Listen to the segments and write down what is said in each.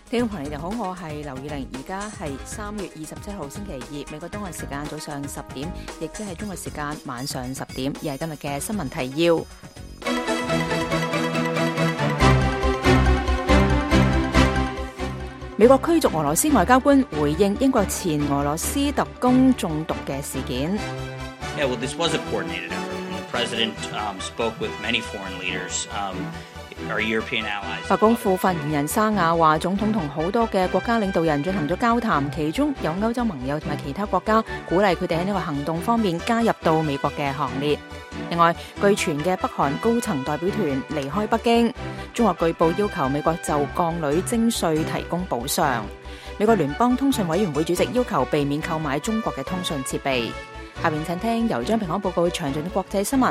聽眾朋友你好，我係劉以玲，而家係3月27號星期二，美國東岸時間早上10點，亦即係中國時間晚上10點，而係今日嘅新聞提要。美國驅逐俄羅斯外交官，回應英國前俄羅斯特工中毒嘅事件。 Yeah, well, this was a coordinated effort. The president spoke with many foreign leaders. Our European allies. 白宮副發言人沙雅話，總統同好多嘅國家領導人進行咗交談，其中有歐洲盟友同埋其他國家鼓勵佢哋喺呢個行動方面加入到美國嘅行列。另外，據傳嘅北韓高層代表團離開北京，中國據報要求美國就鋼鋁徵稅提供補償。美國聯邦通訊委員會主席要求避免購買中國嘅通訊設備。下面請聽由張平安報告詳盡嘅國際新聞。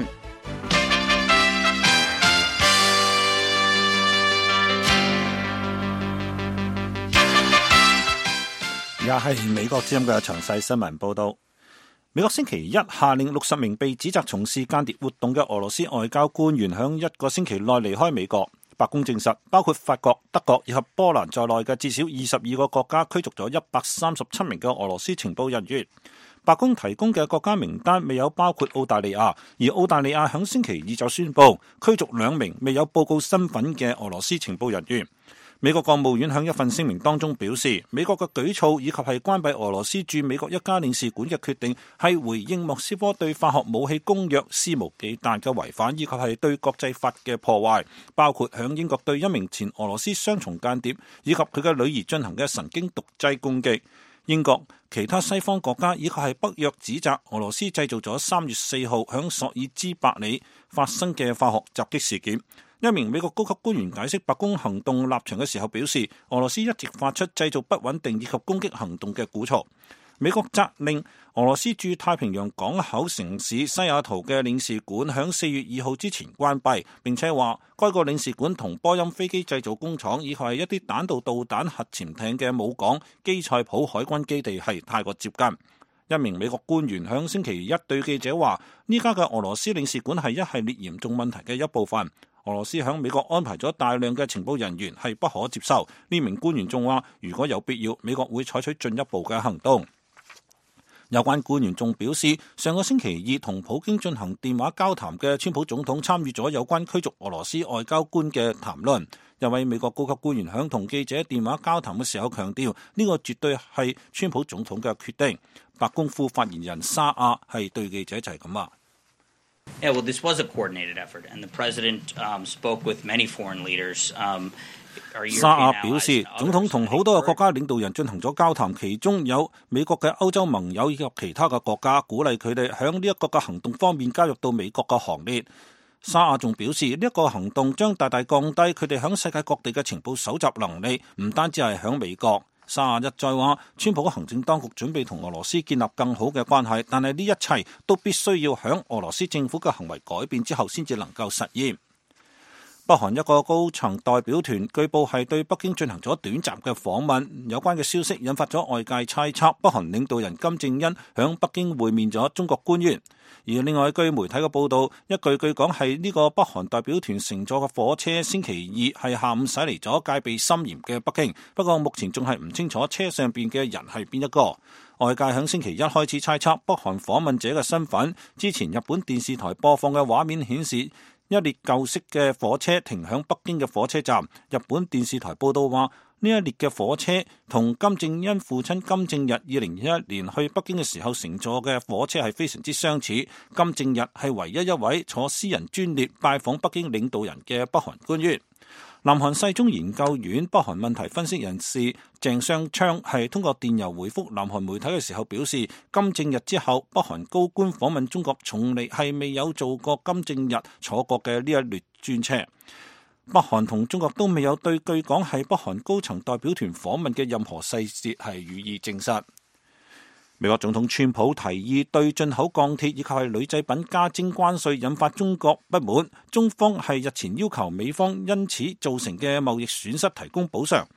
而家係美國之音嘅詳細新聞報道。美國星期一下令60名被指責從事間諜活動嘅俄羅斯外交官員響1個星期內離開美國。白宮證實，包括法國、德國以及波蘭在內嘅至少22個國家驅逐咗137名嘅俄羅斯情報人員。白宮提供嘅國家名單未有包括澳大利亞，而澳大利亞響星期二就宣布驅逐2名未有報告身份嘅俄羅斯情報人員。美國國務院喺一份聲明當中表示，美國嘅舉措以及係關閉俄羅斯駐美國一家領事館嘅決定，係回應莫斯科對化學武器公約肆無忌憚嘅違反，以及係對國際法嘅破壞，包括響英國對一名前俄羅斯雙重間諜以及佢嘅女兒進行嘅神經毒劑攻擊。英國、其他西方國家以及係北約指責俄羅斯製造咗3月4號響索爾茲伯里發生嘅化學襲擊事件。一名美國高級官員解釋白宮行動立場嘅時候表示，俄羅斯一直發出製造不穩定以及攻擊行動嘅鼓噪。美國責令俄羅斯駐太平洋港口城市西雅圖嘅領事館響4月2號之前關閉，並且話該個領事館同波音飛機製造工廠以及係一啲彈道導彈核潛艇嘅母港基塞普海軍基地係太過接近。一名美國官員響星期一對記者話，呢家嘅俄羅斯領事館係一系列嚴重問題嘅一部分。俄羅斯響美國安排咗大量嘅情報人員係不可接受。呢名官員仲話，如果有必要，美國會採取進一步嘅行動。有關官員仲表示，上個星期二同普京進行電話交談嘅川普總統參與咗有關驅逐俄羅斯外交官嘅談論。一位美國高級官員響同記者電話交談嘅時候強調，呢個絕對係川普總統嘅決定。白宮副發言人沙亞係對記者就係咁話。 Yeah, well, this was a coordinated effort, and the president spoke with many foreign leaders. 沙亞表示，總統同好多嘅國家領導人進行咗交談，其中有美國嘅歐洲盟友以及其他嘅國家，鼓勵佢哋響呢一個嘅行動方面加入到美國嘅行列。沙亞仲表示，呢一個行動將大大降低佢哋響世界各地嘅情報搜集能力，唔單止係響美國。沙亞一再話，川普嘅行政當局準備同俄羅斯建立更好嘅關係，但係呢一切都必須要響俄羅斯政府嘅行為改變之後先至能夠實現。北韓一個高層代表團據報係對北京進行咗短暫嘅訪問，有關嘅消息引發咗外界猜測，北韓領導人金正恩響北京會面咗中國官員。而另外據媒體嘅報道，據講係呢個北韓代表團乘坐嘅火車星期二係下午駛嚟咗戒備森嚴嘅北京，不過目前仲係唔清楚車上邊嘅人係邊一個。外界響星期一開始猜測北韓訪問者嘅身份。之前日本電視台播放嘅畫面顯示，一列舊式嘅火車停響北京嘅火車站。日本電視台報道話，呢一列嘅火車同金正恩父親金正日2021年去北京嘅時候乘坐嘅火車係非常之相似。金正日係唯一一位坐私人專列拜訪北京領導人嘅北韓官員。南韓世宗研究院北韓問題分析人士鄭相昌係通過電郵回覆南韓媒體嘅時候表示，金正日之後北韓高官訪問中國從嚟係未有做過金正日坐過嘅呢一列專車。北韓同中國都未有對據講係北韓高層代表團訪問嘅任何細節係予以證實。美國總統川普提議對進口鋼鐵以及係鋁製品加徵關稅，引發中國不滿。中方係日前要求美方因此造成嘅貿易損失提供補償。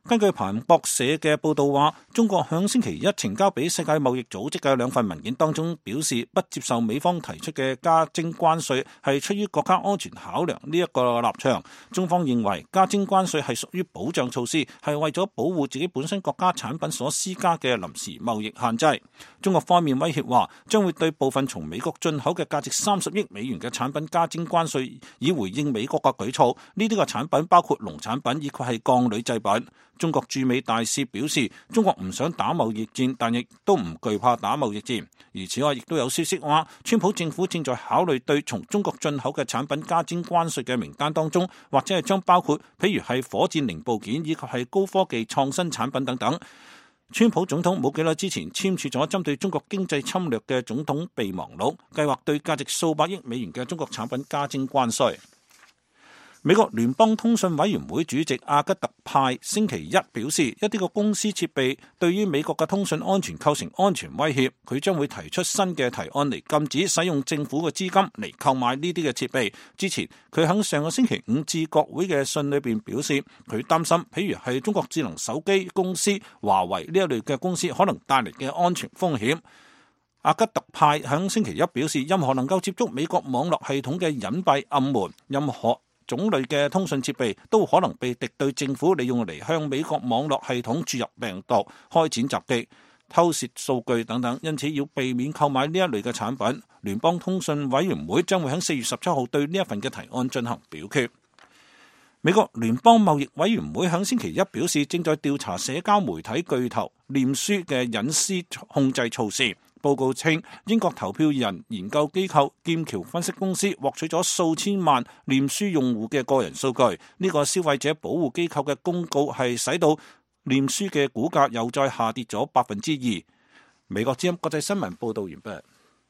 根據彭博社嘅報道話，中國響星期一呈交俾世界貿易組織嘅兩份文件當中表示，不接受美方提出嘅加徵關稅係出於國家安全考量呢一個立場。中方認為加徵關稅係屬於保障措施，係為咗保護自己本身國家產品所施加嘅臨時貿易限制。中國方面威脅話，將會對部分從美國進口嘅價值30億美元嘅產品加徵關稅，以回應美國嘅舉措。呢啲嘅產品包括農產品以及係鋼鋁製品。中國駐美大使表示，中國唔想打貿易戰，但亦都唔懼怕打貿易戰。而此外，亦都有消息話，川普政府正在考慮對從中國進口嘅產品加徵關稅嘅名單當中，或者係將包括譬如係火箭零部件以及係高科技創新產品等等。川普總統冇幾耐之前簽署咗針對中國經濟侵略嘅總統備忘錄，計劃對價值數百億美元嘅中國產品加徵關稅。美國聯邦通訊委員會主席阿吉特派星期一表示，一啲個公司設備對於美國嘅通訊安全構成安全威脅，佢將會提出新嘅提案嚟禁止使用政府嘅資金嚟購買呢啲嘅設備。之前佢喺上個星期五致國會嘅信裏邊表示，佢擔心譬如係中國智能手機公司華為呢一類嘅公司可能帶嚟嘅安全風險。阿吉特派喺星期一表示，任何能夠接觸美國網絡系統嘅隱蔽暗門，任何種類嘅通訊設備都可能被敵對政府利用嚟向美國網絡系統注入病毒、開展襲擊、偷竊數據等等，因此要避免購買呢一類嘅產品。聯邦通訊委員會將會喺4月17號對呢一份嘅提案進行表決。美國聯邦貿易委員會喺星期一表示，正在調查社交媒體巨頭臉書嘅隱私控制措施。報告稱，英國投票人研究機構劍橋分析公司獲取咗數千萬臉書用戶嘅個人數據。呢個消費者保護機構嘅公告係使到臉書嘅股價又再下跌咗2%。美國之音國際新聞報道完畢。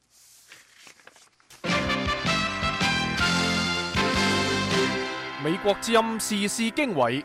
美國之音時事經緯，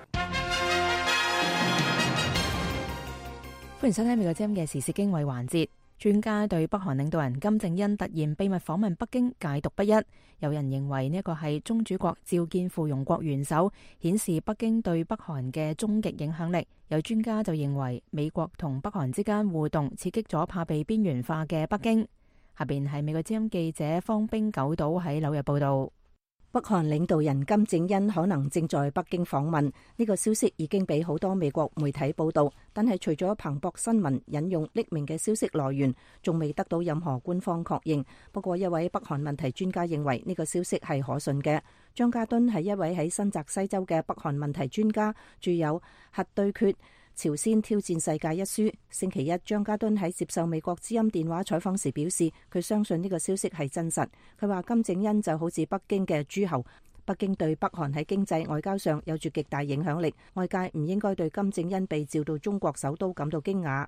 歡迎收聽美國之音嘅時事經緯環節。專家對北韓領導人金正恩突然秘密訪問北京解讀不一，有人認為呢個係宗主國召見附庸國元首，顯示北京對北韓嘅終極影響力。有專家就認為美國同北韓之間互動刺激咗怕被邊緣化嘅北京。下邊係美國之音記者方冰九島喺紐約報道。 北韓領導人金正恩可能正在北京訪問，呢個消息已經俾好多美國媒體報道，但係除咗彭博新聞引用匿名嘅消息來源，仲未得到任何官方確認。不過一位北韓問題專家認為呢個消息係可信嘅。張家敦係一位喺新澤西州嘅北韓問題專家，著有《核對決：朝鮮挑戰世界》一書。星期一，張家敦喺接受美國之音電話採訪時表示，佢相信呢個消息係真實。佢話金正恩就好似北京嘅諸侯，北京對北韓喺經濟外交上有住極大影響力，外界唔應該對金正恩被召到中國首都感到驚訝。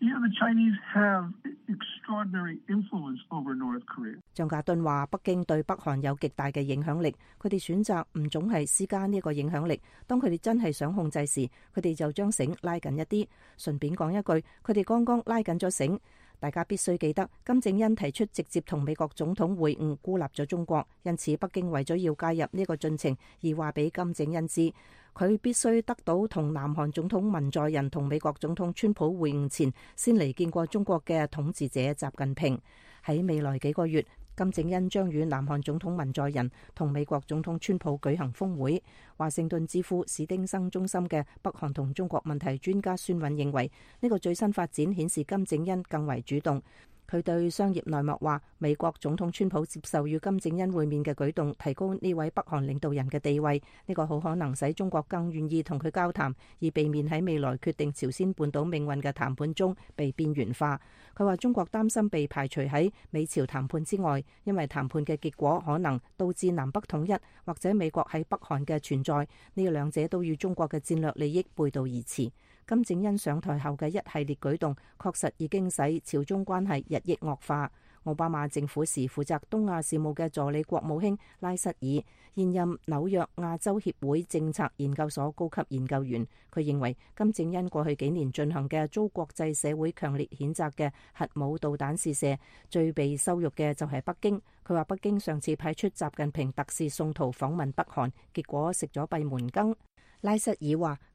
張家敦話北京對北韓有極大嘅影響力，佢哋選擇唔總係施加呢個影響力，當佢哋真係想控制時，佢哋就將繩拉緊一啲。順便講一句，佢哋剛剛拉緊咗繩。大家必須記得，金正恩提出直接同美國總統會晤，孤立咗中國，因此北京為咗要介入呢個進程，而話俾金正恩知，佢必須得到同南韓總統文在寅同美國總統川普會晤前，先嚟見過中國嘅統治者習近平。喺未來幾個月，金正恩將與南韓總統文在寅同美國總統川普舉行峰會。華盛頓智庫史丁生中心嘅北韓同中國問題專家孫韻認為，呢個最新發展顯示金正恩更為主動。佢對商業內幕話，美國總統川普接受與金正恩會面嘅舉動，提高呢位北韓領導人嘅地位。呢個好可能使中國更願意同佢交談，而避免喺未來決定朝鮮半島命運嘅談判中被邊緣化。佢話中國擔心被排除喺美朝談判之外，因為談判嘅結果可能導致南北統一，或者美國喺北韓嘅存在，呢兩者都與中國嘅戰略利益背道而馳。金正恩上台後嘅一系列舉動，確實已經使朝中關係日益惡化。奧巴馬政府時負責東亞事務嘅助理國務卿拉塞爾，現任紐約亞洲協會政策研究所高級研究員，佢認為金正恩過去幾年進行嘅遭國際社會強烈譴責嘅核武導彈試射，最被羞辱嘅就係北京。佢話北京上次派出習近平特使宋濤訪問北韓，結果食咗閉門羹。拉塞爾話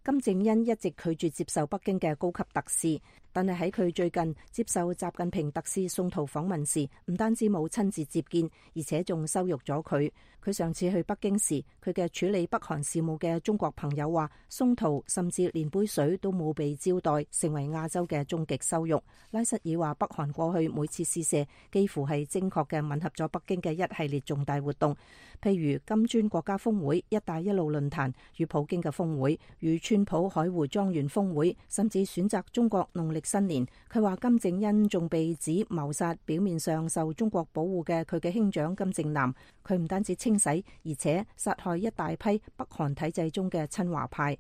金正恩一直拒絕接受北京嘅高級特使，但係喺佢最近接受習近平特使宋濤訪問時，唔單止冇親自接見，而且仲羞辱咗佢。佢上次去北京時，佢嘅處理北韓事務嘅中國朋友話，宋濤甚至連杯水都冇被招待，成為亞洲嘅終極羞辱。拉塞爾話，北韓過去每次試射幾乎係精確嘅吻合咗北京嘅一系列重大活動，譬如金磚國家峰會、一帶一路論壇與普京嘅峰會，與川普海湖莊園峰會，甚至選擇中國農曆新年。佢話金正恩仲被指謀殺表面上受中國保護嘅佢嘅兄長金正男，佢唔單止清洗，而且殺害一大批北韓體制中嘅親華派。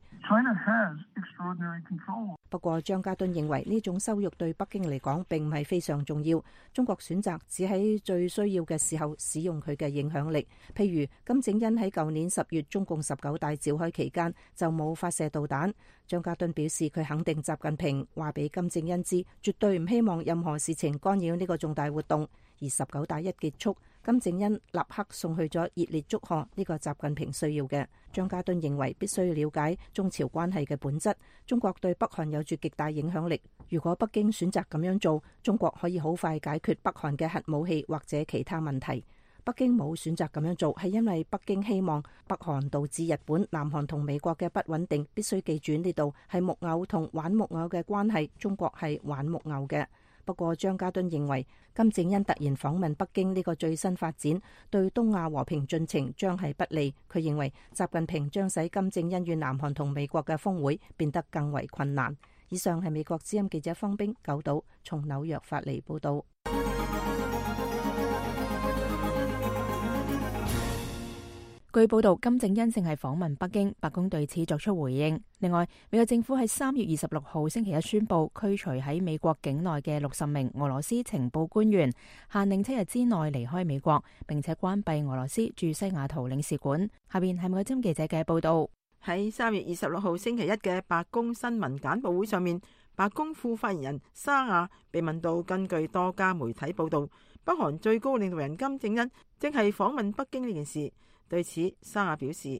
不過張家敦認為呢種羞辱對北京嚟講並唔係非常重要，中國選擇只喺最需要嘅時候使用佢嘅影響力，譬如金正恩喺舊年10月中共19大召開期間就冇發射導彈。張家敦表示佢肯定習近平話俾金正恩知，絕對唔希望任何事情干擾呢個重大活動。而19大一結束，金正恩立刻送去咗熱烈祝賀，呢個習近平需要嘅。張家敦認為必須了解中朝關係嘅本質，中國對北韓有住極大影響力。如果北京選擇咁樣做，中國可以好快解決北韓嘅核武器或者其他問題。北京冇選擇咁樣做，係因為北京希望北韓導致日本、南韓同美國嘅不穩定。必須記住呢度係木偶同玩木偶嘅關係，中國係玩木偶嘅。不過張家敦認為金正恩突然訪問北京呢個最新發展對東亞和平進程將係不利。佢認為習近平將使金正恩與南韓同美國嘅峰會變得更為困難。以上係美國之音記者方冰九島從紐約發嚟報道。 據報道，金正恩正係訪問北京，白宮對此作出回應。另外，美國政府喺3月26號星期一宣布驅除喺美國境內嘅60名俄羅斯情報官員，限令7日之內離開美國，並且關閉俄羅斯駐西雅圖領事館。下邊係美國之音記者嘅報道。 喺3月26號星期一嘅白宮新聞簡報會上面，白宮副發言人沙雅被問到，根據多家媒體報道，北韓最高領導人金正恩正係訪問北京呢件事。對此，沙雅表示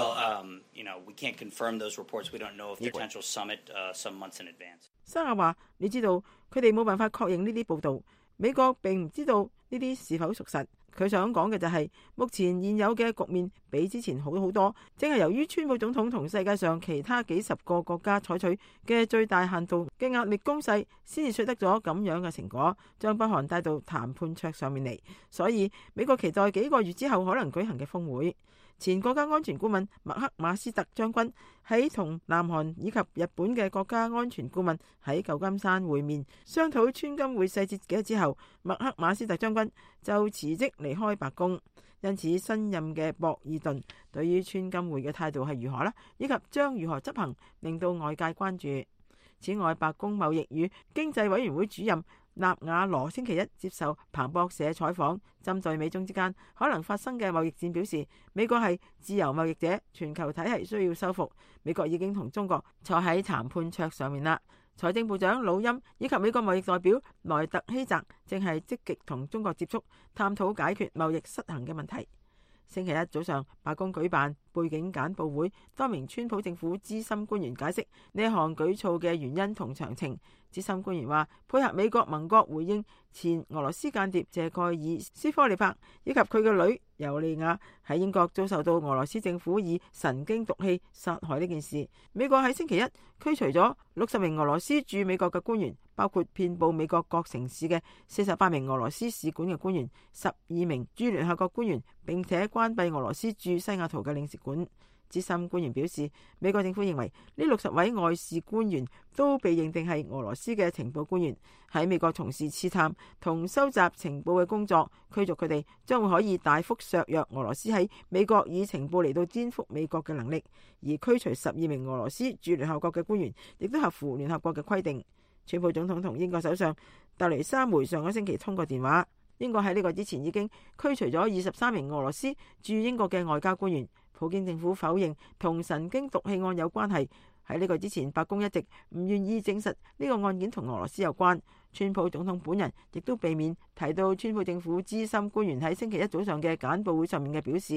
：we can't confirm those reports. We don't know of potential summit some months in advance. 沙雅話：你知道佢哋冇辦法確認呢啲報道，美國並唔知道呢啲是否屬實。佢想講嘅就係，目前現有嘅局面比之前好好多，正係由於川普總統同世界上其他幾十個國家採取嘅最大限度嘅壓力攻勢，先至取得咗咁樣嘅成果，將北韓帶到談判桌上面嚟。所以美國期待幾個月之後可能舉行嘅峰會。前國家安全顧問麥克馬斯特將軍喺同南韓以及日本嘅國家安全顧問喺舊金山會面，商討川金會細節幾日之後，麥克馬斯特將軍就辭職離開白宮。因此新任嘅博爾頓對於川金會嘅態度係如何呢？以及將如何執行，令到外界關注。此外，白宮貿易與經濟委員會主任納瓦羅星期一接受彭博社採訪，針對美中之間可能發生嘅貿易戰表示，美國係自由貿易者，全球體系需要修復，美國已經同中國坐喺談判桌上面啦。財政部長魯欽以及美國貿易代表萊特希澤正係積極同中國接觸，探討解決貿易失衡嘅問題。星期一早上，白宮舉辦背景簡報會，多名川普政府資深官員解釋呢項舉措嘅原因同詳情。資深官員話，配合美國盟國回應前俄羅斯間諜謝蓋爾斯科利帕以及佢嘅女尤利亞喺英國遭受到俄羅斯政府以神經毒氣殺害呢件事，美國喺星期一驅除咗60名俄羅斯駐美國嘅官員，包括遍佈美國各城市嘅48名俄羅斯使館嘅官員、12名駐聯合國官員，並且關閉俄羅斯駐西雅圖嘅領事館。資深官員表示，美國政府認為呢60位外事官員都被認定係俄羅斯嘅情報官員，喺美國從事刺探同收集情報嘅工作，驅逐佢哋將會可以大幅削弱俄羅斯喺美國以情報嚟到顛覆美國嘅能力。而驅除12名俄羅斯駐聯合國嘅官員，亦都合乎聯合國嘅規定。川普總統同英國首相特雷莎梅上個星期通過電話，英國喺呢個之前已經驅除咗23名俄羅斯駐英國嘅外交官員。普京政府否認同神經毒氣案有關係。喺呢個之前，白宮一直唔願意證實呢個案件同俄羅斯有關。川普總統本人亦都避免提到川普政府資深官員喺星期一早上嘅簡報會上面嘅表示，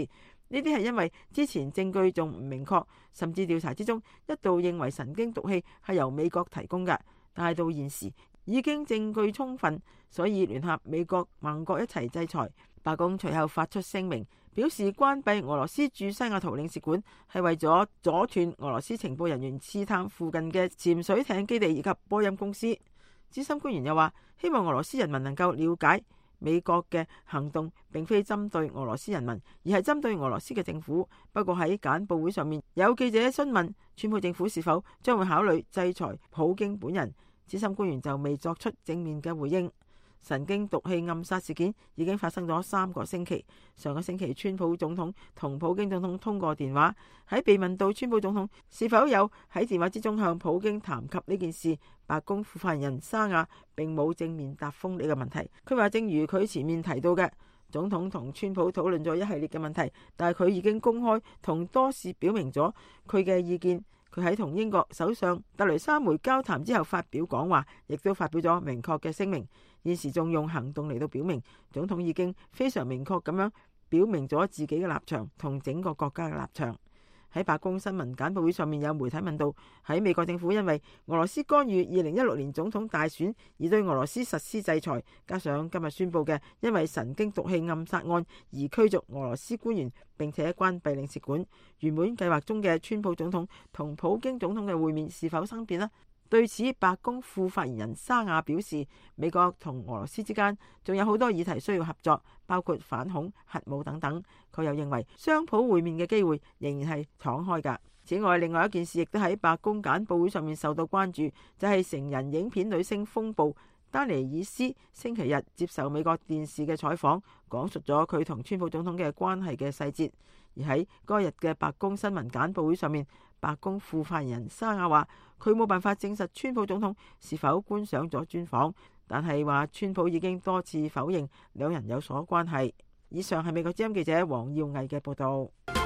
呢啲係因為之前證據仲唔明確，甚至調查之中一度認為神經毒氣係由美國提供嘅，但係到現時已經證據充分，所以聯合美國盟國一齊制裁。白宮隨後發出聲明，表示關閉俄羅斯駐西雅圖領事館係為咗阻斷俄羅斯情報人員刺探附近嘅潛水艇基地以及波音公司。資深官員又話，希望俄羅斯人民能夠了解美國嘅行動並非針對俄羅斯人民，而係針對俄羅斯嘅政府。不過喺簡報會上面，有記者詢問川普政府是否將會考慮制裁普京本人，資深官員就未作出正面嘅回應。神經毒氣暗殺事件已經發生咗3個星期。上個星期，川普總統同普京總統通過電話。喺被問到川普總統是否有喺電話之中向普京談及呢件事，白宮副發言人沙亞並冇正面答覆呢個問題。佢話正如佢前面提到嘅，總統同川普討論咗一系列嘅問題，但係佢已經公開同多次表明咗佢嘅意見。佢喺同英國首相特雷莎梅交談之後發表講話，亦都發表咗明確嘅聲明。現時仲用行動嚟到表明，總統已經非常明確咁樣表明咗自己嘅立場同整個國家嘅立場。喺白宮新聞簡報會上面，有媒體問到，喺美國政府因為俄羅斯干預2016年總統大選而對俄羅斯實施制裁，加上今日宣布嘅因為神經毒氣暗殺案而驅逐俄羅斯官員並且關閉領事館，原本計劃中嘅川普總統同普京總統嘅會面是否生變呢？對此，白宮副發言人沙亞表示，美國同俄羅斯之間仲有好多議題需要合作，包括反恐、核武等等。佢又認為雙普會面嘅機會仍然係敞開㗎。此外，另外一件事亦都喺白宮簡報會上面受到關注，就係成人影片女星風暴丹尼爾斯星期日接受美國電視嘅採訪，講述咗佢同川普總統嘅關係嘅細節。而喺嗰日嘅白宮新聞簡報會上面，白宮副發言人沙亞話，佢冇辦法證實川普總統是否觀賞咗專訪，但係話川普已經多次否認兩人有所關係。以上係美國之音記者黃耀毅嘅報道。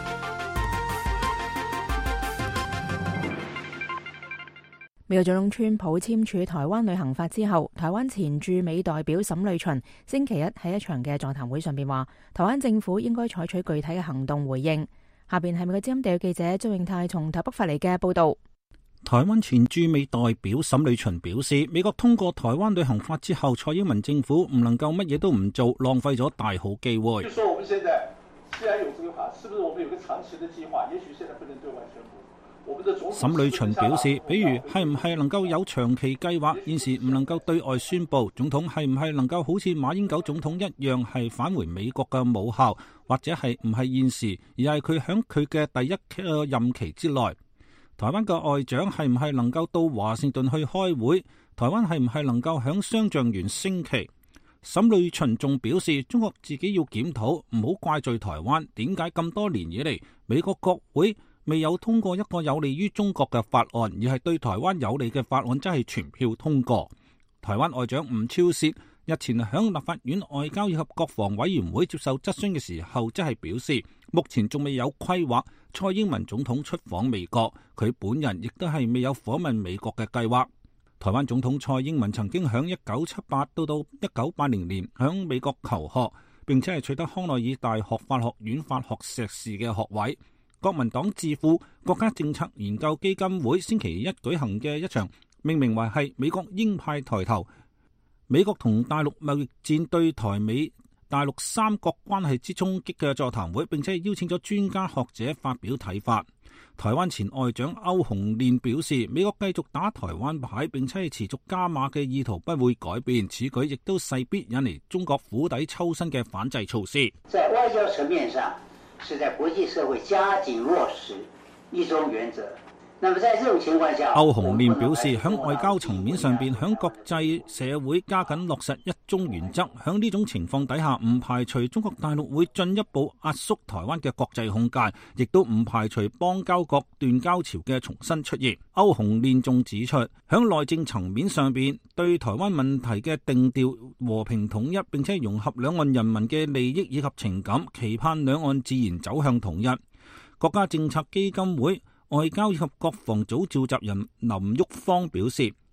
美國總統川普簽署台灣旅行法之後，台灣前駐美代表沈呂巡星期一喺一場嘅座談會上邊話，台灣政府應該採取具體嘅行動回應。下邊係美國之音地記者周永泰從台北發嚟嘅報道。 台灣前駐美代表沈呂巡表示，美國通過台灣旅行法之後，蔡英文政府唔能夠乜嘢都唔做，浪費咗大好機會。 就說我們現在既然有這個法，是不是我們有個長期的計劃？也許現在不能對外宣布。 沈呂巡表示，比如係唔係能夠有長期計劃，現時唔能夠對外宣布。總統係唔係能夠好似馬英九總統一樣係返回美國嘅母校，或者係唔係現時，而係佢響佢嘅第一個任期之內。台灣嘅外長係唔係能夠到華盛頓去開會？台灣係唔係能夠響雙橡園升旗？沈呂巡仲表示，中國自己要檢討，唔好怪罪台灣。點解咁多年以嚟，美國國會未有通過一個有利於中國嘅法案，而係對台灣有利嘅法案，真係全票通過。台灣外長吳釗燮日前響立法院外交以及國防委員會接受質詢嘅時候，即係表示目前仲未有規劃蔡英文總統出訪美國，佢本人亦都係未有訪問美國嘅計劃。台灣總統蔡英文曾經響1978到1980年響美國求學，並且係取得康奈爾大學法學院法學碩士嘅學位。國民黨智庫國家政策研究基金會星期一舉行嘅一場命名為係美國鷹派抬頭，美國同大陸貿易戰對台美大陸三國關係之衝擊嘅座談會，並且邀請咗專家學者發表睇法。台灣前外長歐鴻練表示，美國繼續打台灣牌，並且係持續加碼嘅意圖不會改變，此舉亦都勢必引嚟中國釜底抽薪嘅反制措施。 在外交層面上，是在國際社會加緊落實一中原則。那麼在這種情況下， 歐鴻練表示，響外交層面上邊，響國際社會加緊落實一中原則。響呢種情況底下，唔排除中國大陸會進一步壓縮台灣嘅國際空間，亦都唔排除邦交國斷交潮嘅重新出現。歐鴻練仲指出，響內政層面上邊，對台灣問題嘅定調和平統一，並且融合兩岸人民嘅利益以及情感，期盼兩岸自然走向統一。國家政策基金會外交以及國防組召集人林旭芳表示，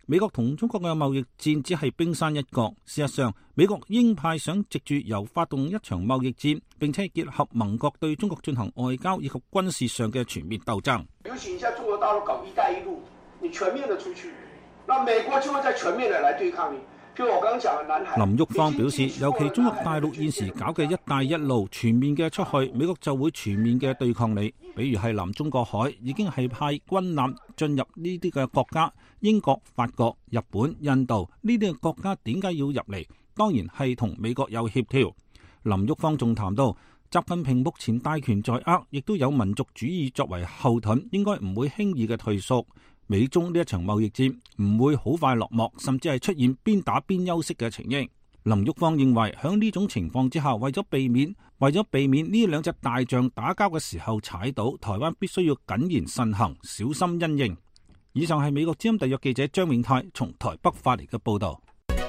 美國同中國嘅貿易戰只係冰山一角。事實上，美國鷹派想藉住由發動一場貿易戰，並且結合盟國對中國進行外交以及軍事上嘅全面鬥爭。 尤其你像中國大陸搞一帶一路，你全面的出去，那美國就會再全面的來對抗你。譬如我剛剛講嘅南海。 林旭芳表示，尤其中國大陸現時搞嘅一帶一路全面嘅出去，美國就會全面嘅對抗你。比如係南中國海已經係派軍艦進入呢啲嘅國家，英國、法國、日本、印度呢啲嘅國家點解要入嚟？當然係同美國有協調。林旭芳仲談到，習近平目前大權在握，亦都有民族主義作為後盾，應該唔會輕易嘅退縮。美中呢一場貿易戰唔會好快落幕，甚至係出現邊打邊休息嘅情形。林旭芳認為，喺呢種情況之下，為咗避免呢兩隻大象打交嘅時候踩到，台灣必須要謹言慎行，小心因應。以上係美國之音特約記者張永泰從台北發嚟嘅報道。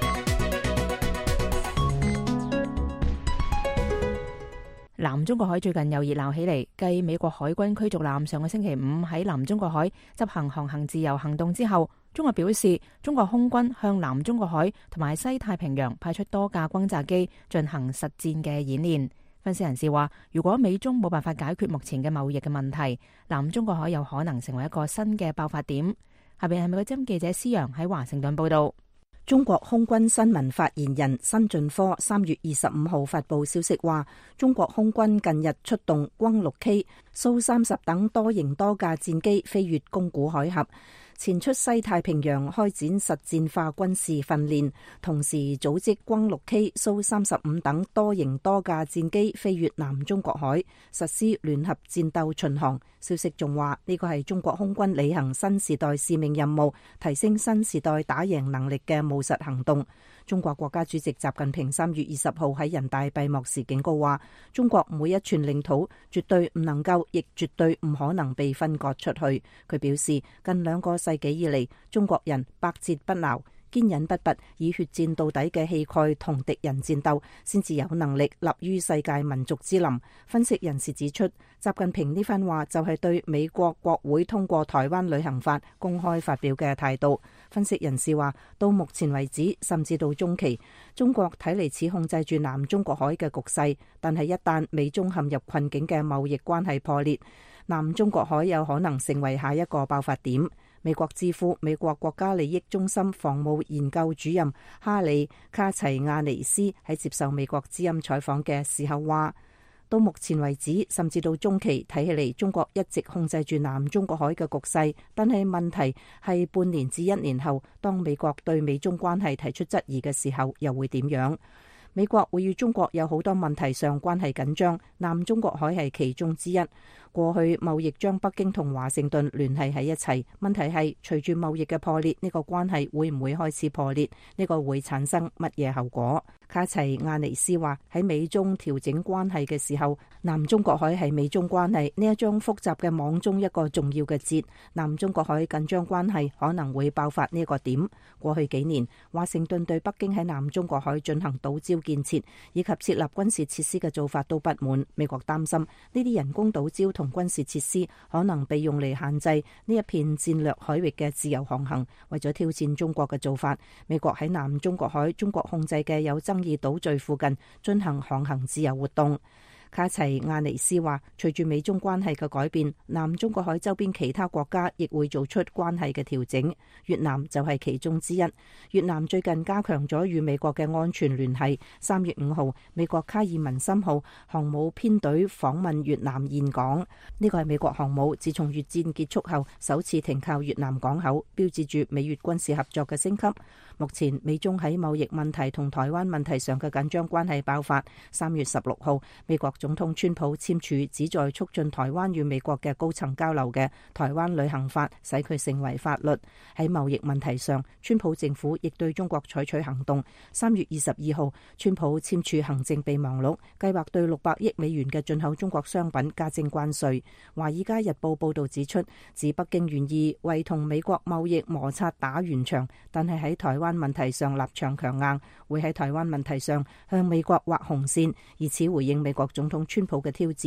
南中國海最近又熱鬧起嚟，繼美國海軍驅逐艦上個星期五喺南中國海執行航行自由行動之後，中國表示中國空軍向南中國海同埋西太平洋派出多架轟炸機進行實戰嘅演練。分析人士話，如果美中冇辦法解決目前嘅貿易嘅問題，南中國海有可能成為一個新嘅爆發點。下邊係美國之音記者施陽喺華盛頓報道。 中國空軍新聞發言人辛俊科3月25號發布消息話，中國空軍近日出動轟六 K、蘇30等多型多架戰機飛越宮古海峽，前出西太平洋開展實戰化軍事訓練，同時組織轟六 K、蘇35等多型多架戰機飛越南中國海，實施聯合戰鬥巡航。消息仲話，呢個係中國空軍履行新時代使命任務，提升新時代打贏能力嘅務實行動。中國國家主席習近平3月20號喺人大閉幕時警告話，中國每一寸領土絕對唔能夠，亦絕對唔可能被分割出去。佢表示，近2個世紀以嚟，中國人百折不撓、堅忍不拔，以血戰到底嘅氣概同敵人戰鬥，先至有能力立於世界民族之林。分析人士指出，習近平呢番話就係對美國國會通過台灣旅行法公開發表嘅態度。分析人士話，到目前為止，甚至到中期，中國睇嚟似控制住南中國海嘅局勢，但係一旦美中陷入困境嘅貿易關係破裂，南中國海有可能成為下一個爆發點。美國智庫美國國家利益中心防務研究主任哈里卡齊亞尼斯喺接受美國之音採訪嘅時候話，到目前為止，甚至到中期，睇起嚟中國一直控制住南中國海嘅局勢，但係問題係半年至1年後，當美國對美中關係提出質疑嘅時候，又會點樣？美國會與中國有好多問題上關係緊張，南中國海係其中之一。過去貿易將北京同華盛頓聯繫喺一齊，問題係隨住貿易嘅破裂，呢個關係會唔會開始破裂？呢個會產生乜嘢後果？卡齊亞尼斯話，喺美中調整關係嘅時候，南中國海係美中關係呢一張複雜嘅網中一個重要嘅節。南中國海緊張關係可能會爆發呢一個點。過去幾年，華盛頓對北京喺南中國海進行島礁建設以及設立軍事設施嘅做法都不滿。美國擔心呢啲人工島礁同軍事設施可能被用嚟限制呢一片戰略海域嘅自由航行。為咗挑戰中國嘅做法，美國喺南中國海中國控制嘅有爭議島嶼附近進行航行自由活動。卡齊亞尼斯話，隨住美中關係嘅改變，南中國海周邊其他國家亦會做出關係嘅調整。越南就係其中之一。越南最近加強咗與美國嘅安全聯繫。3月5號，美國卡爾文森號航母編隊訪問越南峴港，呢個係美國航母自從越戰結束後首次停靠越南港口，標誌住美越軍事合作嘅升級。目前美中喺貿易問題同台灣問題上嘅緊張關係爆發。3月16號，美國總統川普簽署旨在促進台灣與美國嘅高層交流嘅台灣旅行法，使佢成為法律。喺貿易問題上，川普政府亦對中國採取行動。3月22號，川普簽署行政備忘錄，計劃對600億美元嘅進口中國商品加徵關稅。華爾街日報報道指出，指北京願意為同美國貿易摩擦打圓場，但係喺台灣問題上立場強硬，會喺台灣問題上向美國畫紅線，以此回應美國總統川普嘅挑戰。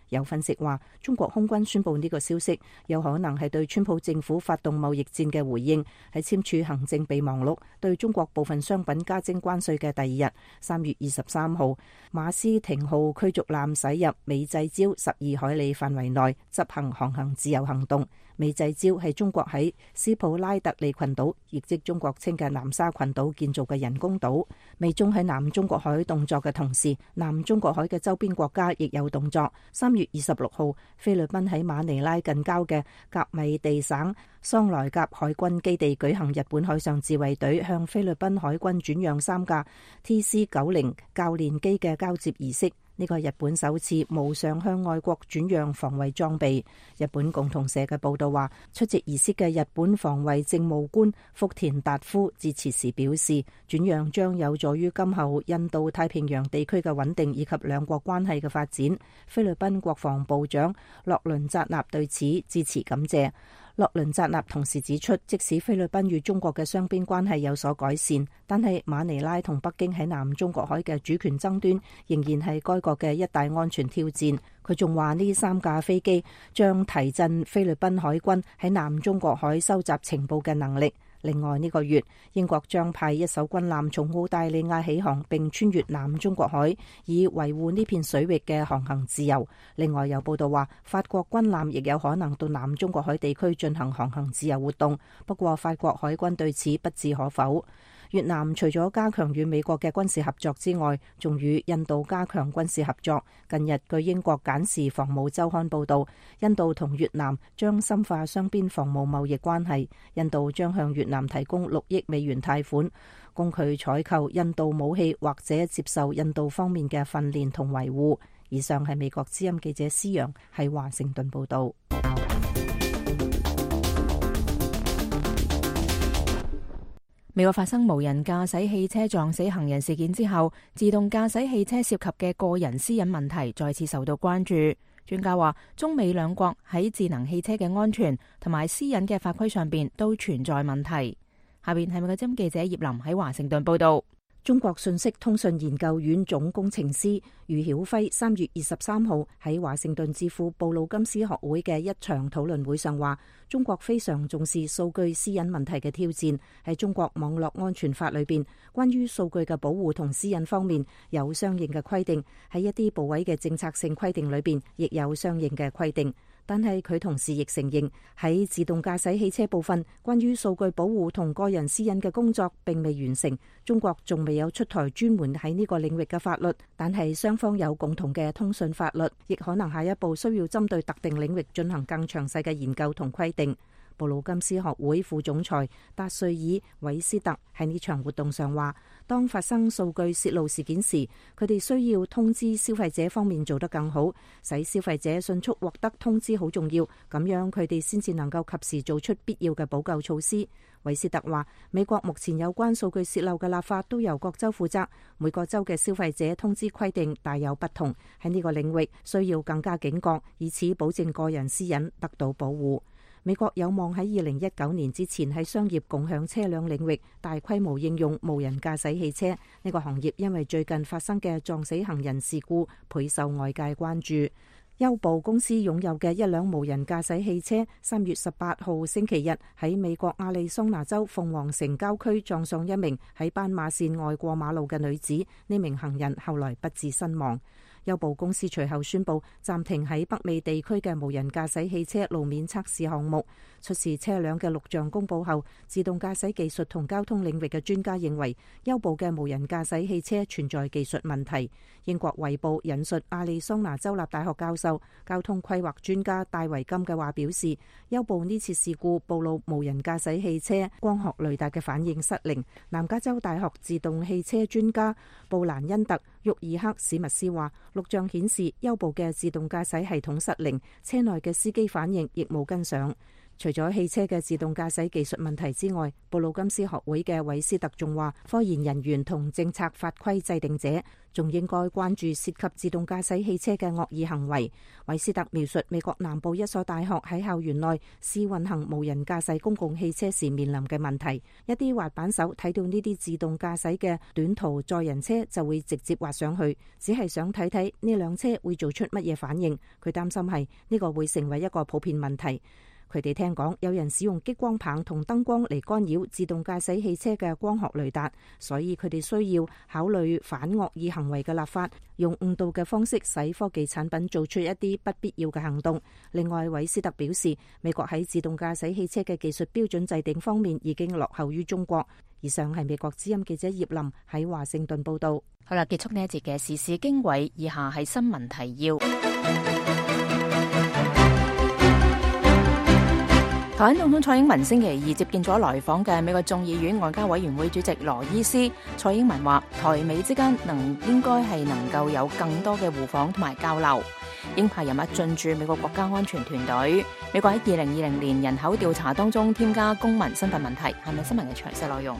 有分析話，中國空軍宣布呢個消息，有可能係對川普政府發動貿易戰嘅回應。喺簽署行政備忘錄對中國部分商品加徵關稅嘅第二日，3月23號，馬斯廷號驅逐艦駛入美濟礁12海里範圍內執行航行自由行動。美濟礁係中國喺斯普拉特利群島，亦即中國稱嘅南沙群島建造嘅人工島。美中喺南中國海動作嘅同時，南中國海嘅周邊國家亦有動作。3月26號，菲律賓喺馬尼拉近郊嘅甲米地省桑萊甲海軍基地舉行日本海上自衛隊向菲律賓海軍轉讓3架 TC-90 教練機嘅交接儀式。呢個係日本首次無償向外國轉讓防衛裝備。日本共同社嘅報道話，出席儀式嘅日本防衛政務官福田達夫致辭時表示，轉讓將有助於今後印度太平洋地區嘅穩定以及兩國關係嘅發展。菲律賓國防部長洛倫扎納對此致辭感謝。洛倫扎納同時指出，即使菲律賓與中國嘅雙邊關係有所改善，但係馬尼拉同北京喺南中國海嘅主權爭端仍然係該國嘅一大安全挑戰。佢仲話呢3架飛機將提振菲律賓海軍喺南中國海收集情報嘅能力。另外呢個月，英國將派一艘軍艦從澳大利亞起航，並穿越南中國海，以維護呢片水域嘅航行自由。另外有報道話，法國軍艦亦有可能到南中國海地區進行航行自由活動，不過法國海軍對此不置可否。越南除咗加強與美國嘅軍事合作之外，仲與印度加強軍事合作。近日據英國簡時防務週刊報道，印度同越南將深化雙邊防務貿易關係。印度將向越南提供6億美元貸款，供佢採購印度武器或者接受印度方面嘅訓練同維護。以上係美國之音記者施陽喺華盛頓報道。 美國發生無人駕駛汽車撞死行人事件之後，自動駕駛汽車涉及嘅個人私隱問題再次受到關注。專家話，中美兩國喺智能汽車嘅安全同埋私隱嘅法規上邊都存在問題。下邊係美國之音記者葉林喺華盛頓報道。 中國信息通訊研究院總工程師余曉輝3月23號喺華盛頓智庫布魯金斯學會嘅一場討論會上話，中國非常重視數據私隱問題嘅挑戰。喺中國網絡安全法裏邊，關於數據嘅保護同私隱方面有相應嘅規定，喺一啲部委嘅政策性規定裏邊亦有相應嘅規定。但係佢同時亦承認，喺自動駕駛汽車部分，關於數據保護同個人私隱嘅工作並未完成。中國仲未有出台專門喺呢個領域嘅法律，但係雙方有共同嘅通訊法律，亦可能下一步需要針對特定領域進行更詳細嘅研究同規定。布魯金斯學會副總裁達瑞爾韋斯特喺呢場活動上話，當發生數據洩露事件時，佢哋需要通知消費者方面做得更好，使消費者迅速獲得通知好重要，咁樣佢哋先至能夠及時做出必要嘅補救措施。韋斯特話，美國目前有關數據洩漏嘅立法都由各州負責，每個州嘅消費者通知規定大有不同，喺呢個領域需要更加警覺，以此保證個人私隱得到保護。美國有望喺2019年之前喺商業共享車輛領域大規模應用無人駕駛汽車。呢個行業因為最近發生嘅撞死行人事故，倍受外界關注。優步公司擁有嘅一輛無人駕駛汽車3月18號星期日喺美國亞利桑那州鳳凰城郊區撞上一名喺斑馬線外過馬路嘅女子，呢名行人後來不治身亡。優步公司隨後宣布暫停喺北美地區嘅無人駕駛汽車路面測試項目。出事車輛嘅錄像公佈後，自動駕駛技術同交通領域嘅專家認為，優步嘅無人駕駛汽車存在技術問題。英國衛報引述亞利桑那州立大學教授、交通規劃專家戴維金嘅話表示，優步呢次事故暴露無人駕駛汽車光學雷達嘅反應失靈。南加州大學自動汽車專家布蘭恩特沃爾克史密斯話，錄像顯示優步嘅自動駕駛系統失靈，車內嘅司機反應亦冇跟上。 除咗汽車嘅自動駕駛技術問題之外，布魯金斯學會嘅韋斯特仲話，科研人員同政策法規制定者仲應該關注涉及自動駕駛汽車嘅惡意行為。韋斯特描述美國南部一所大學喺校園內試運行無人駕駛公共汽車時面臨嘅問題。一啲滑板手睇到呢啲自動駕駛嘅短途載人車就會直接滑上去，只係想睇睇呢輛車會做出乜嘢反應。佢擔心係呢個會成為一個普遍問題。佢哋聽講有人使用激光棒同燈光嚟干擾自動駕駛汽車嘅光學雷達，所以佢哋需要考慮反惡意行為嘅立法，用誤導嘅方式使科技產品做出一啲不必要嘅行動。另外，韋斯特表示，美國喺自動駕駛汽車嘅技術標準制定方面已經落後於中國。以上係美國之音記者葉林喺華盛頓報道。 好啦，結束呢一節嘅時事經緯，以下係新聞提要。台灣總統蔡英文星期二接見咗來訪嘅美國眾議院外交委員會主席羅伊斯。蔡英文話，台美之間應該係能夠有更多嘅互訪同埋交流。應派人物進駐美國國家安全團隊。美國喺2020年人口調查當中添加公民身份問題，係咪新聞嘅詳細內容？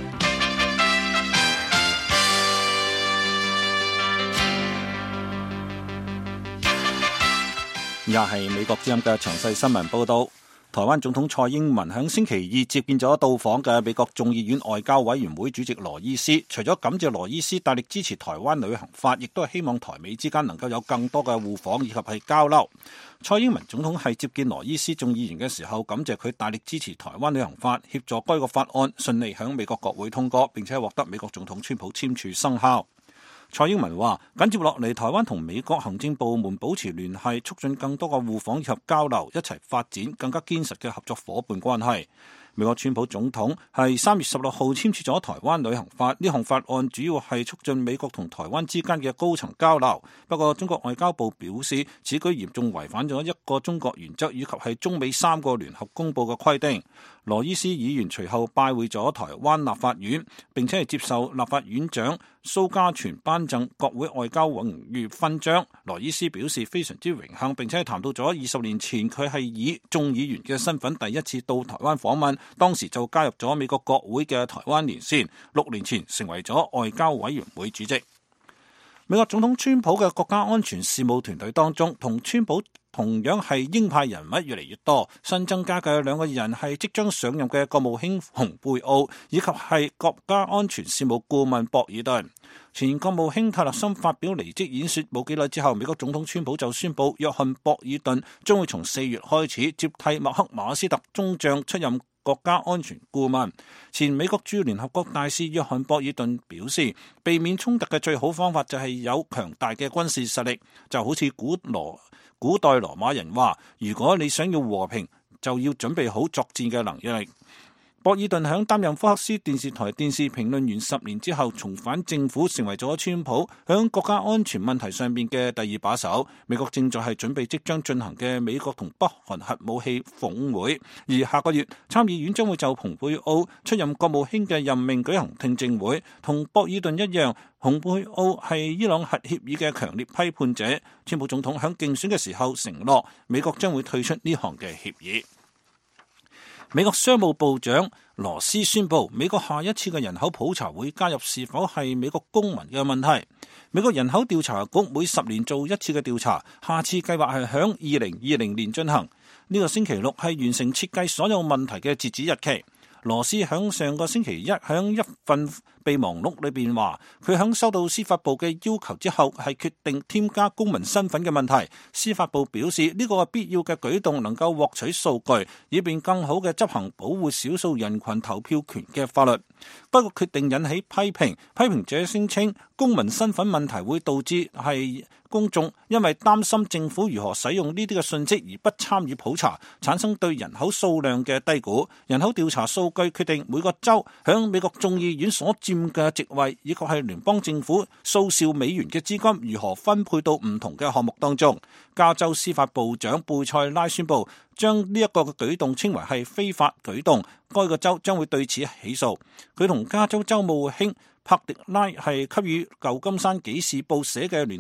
又係美國之音嘅詳細新聞報道。台灣總統蔡英文喺星期二接見咗到訪嘅美國眾議院外交委員會主席羅伊斯，除咗感謝羅伊斯大力支持台灣旅行法，亦都係希望台美之間能夠有更多嘅互訪以及係交流。蔡英文總統係接見羅伊斯眾議員嘅時候，感謝佢大力支持台灣旅行法，協助該個法案順利響美國國會通過，並且獲得美國總統川普簽署生效。蔡英文話：緊接落嚟，台灣同美國行政部門保持聯繫，促進更多嘅互訪以及交流，一齊發展更加堅實嘅合作夥伴關係。美國川普總統係3月16號簽署咗台灣旅行法，呢項法案主要係促進美國同台灣之間嘅高層交流。不過，中國外交部表示，此舉嚴重違反咗一個中國原則以及係中美3個聯合公佈嘅規定。羅伊斯議員隨後拜會咗台灣立法院，並且係接受立法院長蘇嘉全頒贈國會外交榮譽勳章。羅伊斯表示非常之榮幸，並且係談到咗20年前佢係以眾議員嘅身份第一次到台灣訪問，當時就加入咗美國國會嘅台灣連線，6年前成為咗外交委員會主席。美國總統川普嘅國家安全事務團隊當中，同川普同樣係鷹派人物越嚟越多，新增加嘅2個人係即將上任嘅國務卿蓬佩奧，以及係國家安全事務顧問博爾頓。前國務卿泰勒森發表離職演說冇幾耐之後，美國總統川普就宣布約翰博爾頓將會從4月開始接替麥克馬斯特中將出任國家安全顧問。前美國駐聯合國大使約翰博爾頓表示，避免衝突嘅最好方法就係有強大嘅軍事實力，就好似古代羅馬人話，如果你想要和平，就要準備好作戰嘅能力。博爾頓響擔任福克斯電視台電視評論員10年之後重返政府，成為咗川普響國家安全問題上面嘅第2把手。美國正在係準備即將進行嘅美國同北韓核武器峰會，而下個月參議院將會就蓬佩奧出任國務卿嘅任命舉行聽證會。同博爾頓一樣，蓬佩奧係伊朗核協議嘅強烈批判者。川普總統響競選嘅時候承諾，美國將會退出呢項嘅協議。美國商務部長羅斯宣布，美國下一次嘅人口普查會加入是否係美國公民嘅問題。美國人口調查局每10年做一次嘅調查，下次計劃係響2020年進行。呢個星期六係完成設計所有問題嘅截止日期。羅斯響上個星期一響一份備忘錄裏邊話，佢響收到司法部嘅要求之後，係決定添加公民身份嘅問題。司法部表示呢個係必要嘅舉動，能夠獲取數據，以便更好嘅執行保護少數人群投票權嘅法律。不過決定引起批評，批評者聲稱公民身份問題會導致係公眾因為擔心政府如何使用呢啲嘅信息而不參與普查，產生對人口數量嘅低估。人口調查數據決定每個州響美國眾議院所佔嘅席位，以及係聯邦政府數兆美元嘅資金如何分配到唔同嘅項目當中。加州司法部長貝塞拉宣布將呢一個嘅舉動稱為係非法舉動，該個州將會對此起訴。佢同加州州務卿帕迪拉係給予舊金山紀事報寫嘅聯合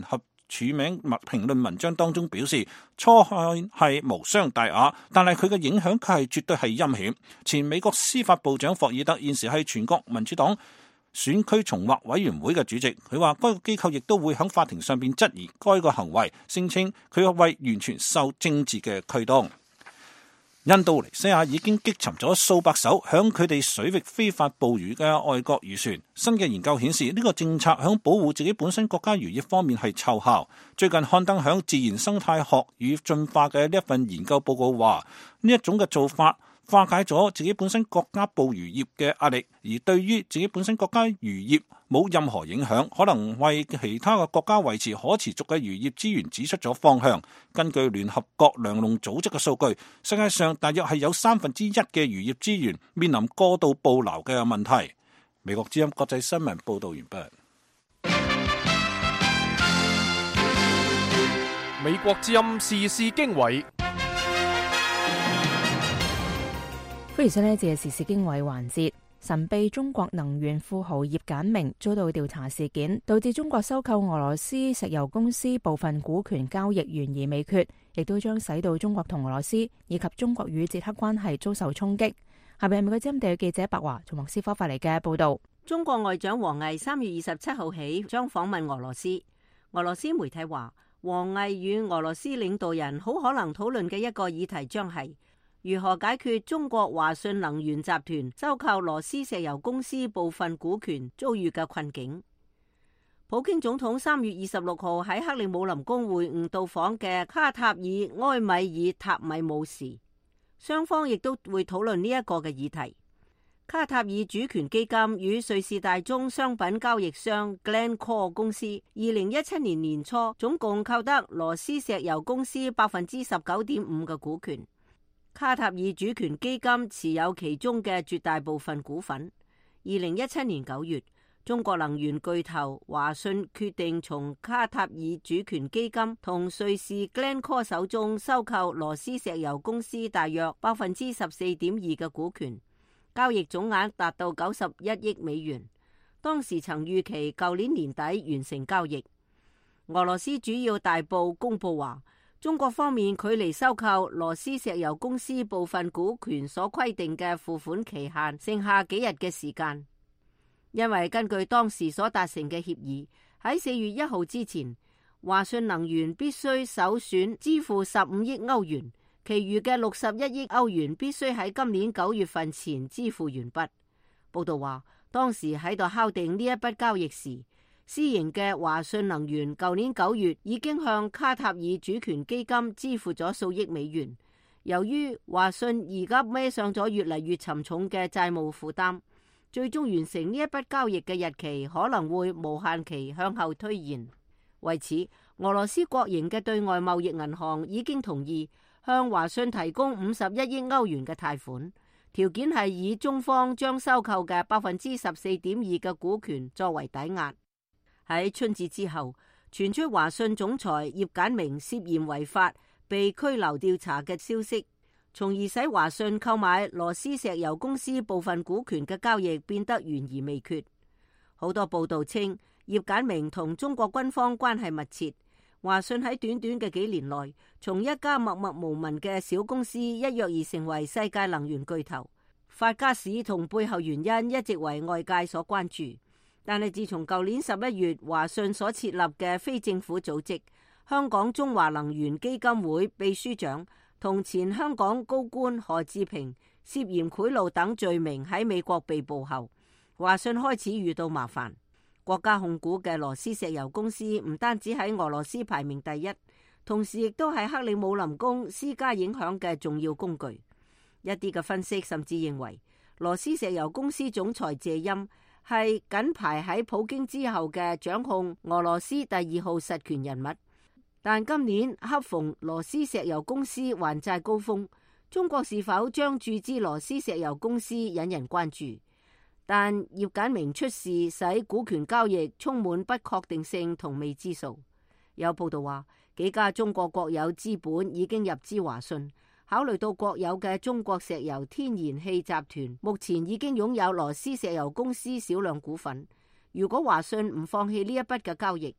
署名評論文章當中表示，初看係無傷大雅，但係佢嘅影響卻係絕對係陰險。前美國司法部長霍爾德現時係全國民主黨選區重劃委員會嘅主席，佢話該個機構亦都會喺法庭上邊質疑該個行為，聲稱佢係為完全受政治嘅驅動。印度尼西亞已經擊沉咗數百艘響佢哋水域非法捕魚嘅外國漁船。新嘅研究顯示，呢個政策響保護自己本身國家漁業方面係奏效。最近刊登響《自然生態學與進化》嘅呢一份研究報告話，呢一種嘅做法化解咗自己本身國家捕魚業嘅壓力，而對於自己本身國家漁業冇任何影響，可能為其他嘅國家維持可持續嘅漁業資源指出咗方向。根據聯合國糧農組織嘅數據，世界上大約係有1/3嘅漁業資源面臨過度捕撈嘅問題。美國之音國際新聞報道完畢。 美國之音時事經緯。 歡迎收聽呢一節嘅時事經緯環節。神秘中國能源富豪葉簡明遭到調查事件，導致中國收購俄羅斯石油公司部分股權交易懸而未決，亦都將使到中國同俄羅斯以及中國與捷克關係遭受衝擊。下邊係美國之音地記者白華從莫斯科發嚟嘅報道。 中國外長王毅3月27號起將訪問俄羅斯。俄羅斯媒體話，王毅與俄羅斯領導人好可能討論嘅一個議題將係如何解決中國華信能源集團收購羅斯石油公司部分股權遭遇嘅困境。普京總統3月26號喺克里姆林宮會晤到訪嘅卡塔爾埃米爾塔米姆時，雙方亦都會討論呢一個嘅議題。卡塔爾主權基金與瑞士大宗商品交易商 Glencore 公司2017年年初總共購得羅斯石油公司 19.5% 嘅股權。卡塔爾主權基金持有其中嘅絕大部分股份。2017年9月，中國能源巨頭華信決定從卡塔爾主權基金同瑞士 Glencore 手中收購羅斯石油公司大約 14.2% 嘅股權，交易總額達到91億美元。當時曾預期舊年年底完成交易。俄羅斯主要大報公佈話，中國方面距離收購羅斯石油公司部分股權所規定嘅付款期限剩下幾日嘅時間，因為根據當時所達成嘅協議，喺4月1號之前，華信能源必須首選支付15億歐元，其餘嘅61億歐元必須喺今年9月份前支付完畢。報道話，當時喺度敲定呢一筆交易時，私營嘅華信能源舊年9月已經向卡塔爾主權基金支付咗數億美元。由於華信而家孭上咗越嚟越沉重嘅債務負擔，最終完成呢一筆交易嘅日期可能會無限期向後推延。為此，俄羅斯國營嘅對外貿易銀行已經同意向華信提供51億歐元嘅貸款，條件係以中方將收購嘅 14.2% 嘅股權作為抵押。喺春節之後，傳出華信總裁葉簡明涉嫌違法被拘留調查嘅消息，從而使華信購買羅斯石油公司部分股權嘅交易變得懸而未決。好多報道稱，葉簡明同中國軍方關係密切。華信喺短短嘅幾年內，從一家默默無聞嘅小公司一躍而成為世界能源巨頭。發家史同背後原因一直為外界所關注。但係自從舊年11月華信所設立嘅非政府組織香港中華能源基金會秘書長同前香港高官何志平涉嫌賄賂等罪名喺美國被捕後，華信開始遇到麻煩。國家控股嘅羅斯石油公司唔單止喺俄羅斯排名第一，同時亦都係克里姆林宮施加影響嘅重要工具。一啲嘅分析甚至認為，羅斯石油公司總裁謝欽係緊排喺普京之後嘅掌控俄羅斯第2號實權人物。但今年恰逢羅斯石油公司還債高峰，中國是否將注資羅斯石油公司引人關注。但葉簡明出事使股權交易充滿不確定性同未知數。有報道話，幾家中國國有資本已經入資華信。考慮到國有嘅中國石油天然氣集團目前已經擁有羅斯石油公司少量股份，如果華信唔放棄呢一筆嘅交易，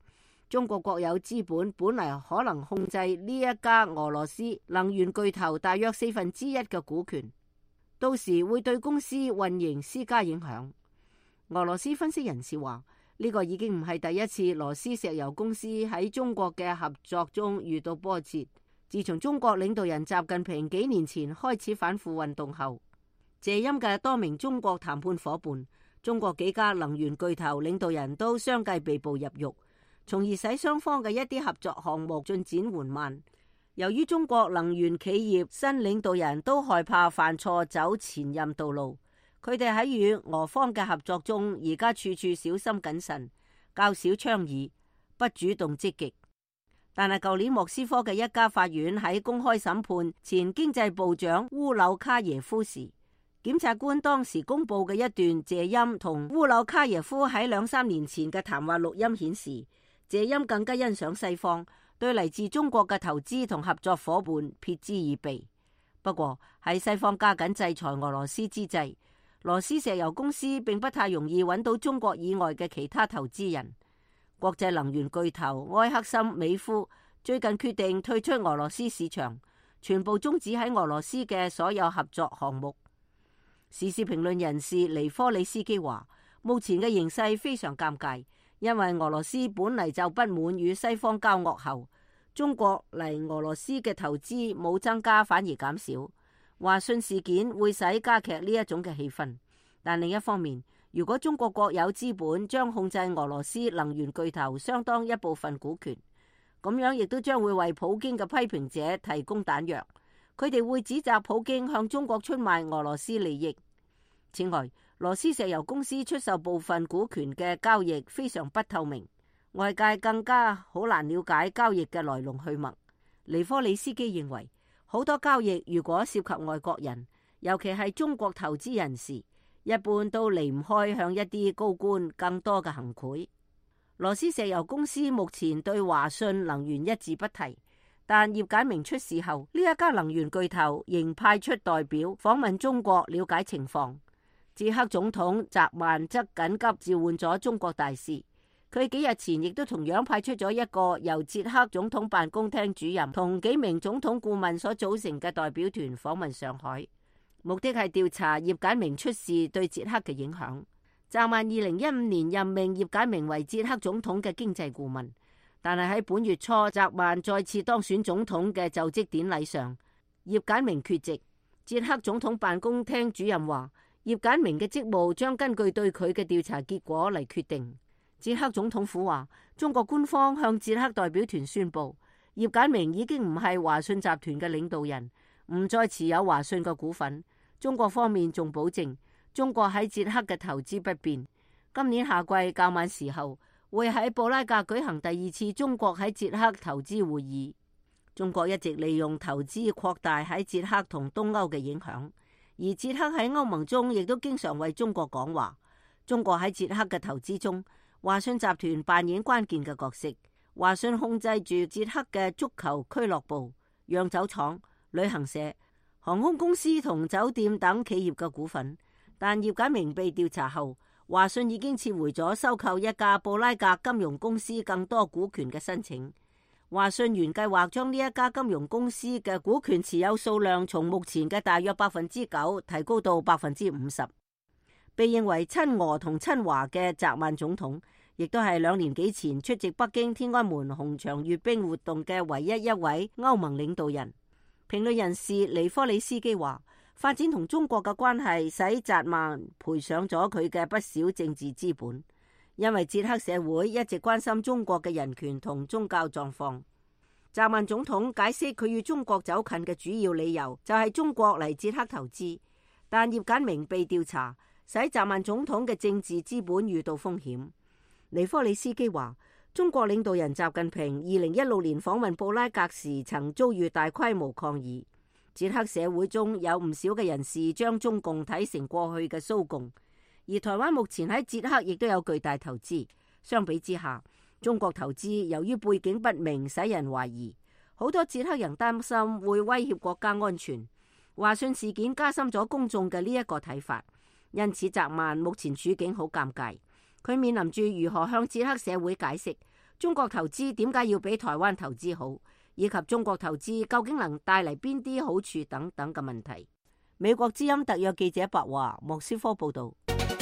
中國國有資本本嚟可能控制呢一家俄羅斯能源巨頭大約1/4嘅股權，到時會對公司運營施加影響。俄羅斯分析人士話，呢個已經唔係第一次羅斯石油公司喺中國嘅合作中遇到波折。自從中國領導人習近平幾年前開始反腐運動後，謝欽嘅多名中國談判夥伴、中國幾家能源巨頭領導人都相繼被捕入獄，從而使雙方嘅一啲合作項目進展緩慢。由於中國能源企業新領導人都害怕犯錯走前任道路，佢哋喺與俄方嘅合作中，而家處處小心謹慎，較少倡議，不主動積極。但係舊年莫斯科嘅一家法院喺公開審判前經濟部長烏紐卡耶夫時，檢察官當時公布嘅一段謝欽同烏紐卡耶夫喺2-3年前嘅談話錄音顯示，謝欽更加欣賞西方，對嚟自中國嘅投資同合作伙伴撇之以鼻。不過喺西方加緊制裁俄羅斯之際，羅斯石油公司並不太容易揾到中國以外嘅其他投資人。國際能源巨頭埃克森美孚最近決定退出俄羅斯市場，全部終止喺俄羅斯嘅所有合作項目。時事評論人士尼科里斯基話，目前嘅形勢非常尷尬，因為俄羅斯本嚟就不滿與西方交惡後，中國嚟俄羅斯嘅投資冇增加反而減少。華訊事件會使加劇呢一種嘅氣氛，但另一方面，如果中國國有資本將控制俄羅斯能源巨頭相當一部分股權，咁樣亦都將會為普京嘅批評者提供彈藥。佢哋會指責普京向中國出賣俄羅斯利益。此外，羅斯石油公司出售部分股權嘅交易非常不透明，外界更加好難了解交易嘅來龍去脈。尼科里斯基認為，好多交易如果涉及外國人，尤其係中國投資人士，一般都離唔開向一啲高官更多嘅行賄。羅斯石油公司目前對華訊能源一字不提，但葉簡明出事後，呢一家能源巨頭仍派出代表訪問中國了解情況。捷克總統澤曼則緊急召喚咗中國大使，佢幾日前亦都同樣派出咗一個由捷克總統辦公廳主任同幾名總統顧問所組成嘅代表團訪問上海，目的係調查葉簡明出事對捷克嘅影響。澤曼2015年任命葉簡明為捷克總統嘅經濟顧問，但係喺本月初澤曼再次當選總統嘅就職典禮上，葉簡明缺席。捷克總統辦公廳主任話，葉簡明嘅職務將根據對佢嘅調查結果嚟決定。捷克總統府話，中國官方向捷克代表團宣布，葉簡明已經唔係華訊集團嘅領導人，唔再持有華訊嘅股份。中國方面仲保證，中國喺捷克嘅投資不變。今年夏季較晚時候，會喺布拉格舉行第2次中國喺捷克投資會議。中國一直利用投資擴大喺捷克同東歐嘅影響。而捷克喺歐盟中亦都經常為中國講話。中國喺捷克嘅投資中，華訊集團扮演關鍵嘅角色。華訊控制住捷克嘅足球俱樂部、釀酒廠、旅行社、航空公司同酒店等企業嘅股份。但葉簡明被調查後，華訊已經撤回咗收購一家布拉格金融公司更多股權嘅申請。華訊原計劃將呢一家金融公司嘅股權持有數量從目前嘅大約9%提高到50%。被認為親俄同親華嘅澤曼總統，亦都係2年幾前出席北京天安門紅場閱兵活動嘅唯一一位歐盟領導人。評論人士尼科里斯基話，發展同中國嘅關係使澤曼賠上咗佢嘅不少政治資本。因為捷克社會一直關心中國嘅人權同宗教狀況。澤曼總統解釋佢與中國走近嘅主要理由就係中國嚟捷克投資，但葉簡明被調查，使澤曼總統嘅政治資本遇到風險。尼科里斯基話，中國領導人習近平2016年訪問布拉格時曾遭遇大規模抗議。捷克社會中有唔少嘅人士將中共睇成過去嘅蘇共。而台灣目前喺捷克亦都有巨大投資，相比之下，中國投資由於背景不明，使人懷疑。好多捷克人擔心會威脅國家安全。華訊事件加深咗公眾嘅呢一個睇法，因此澤曼目前處境好尷尬。佢面臨住如何向捷克社會解釋中國投資點解要比台灣投資好，以及中國投資究竟能帶嚟邊啲好處等等嘅問題。美國之音特約記者白華莫斯科報道。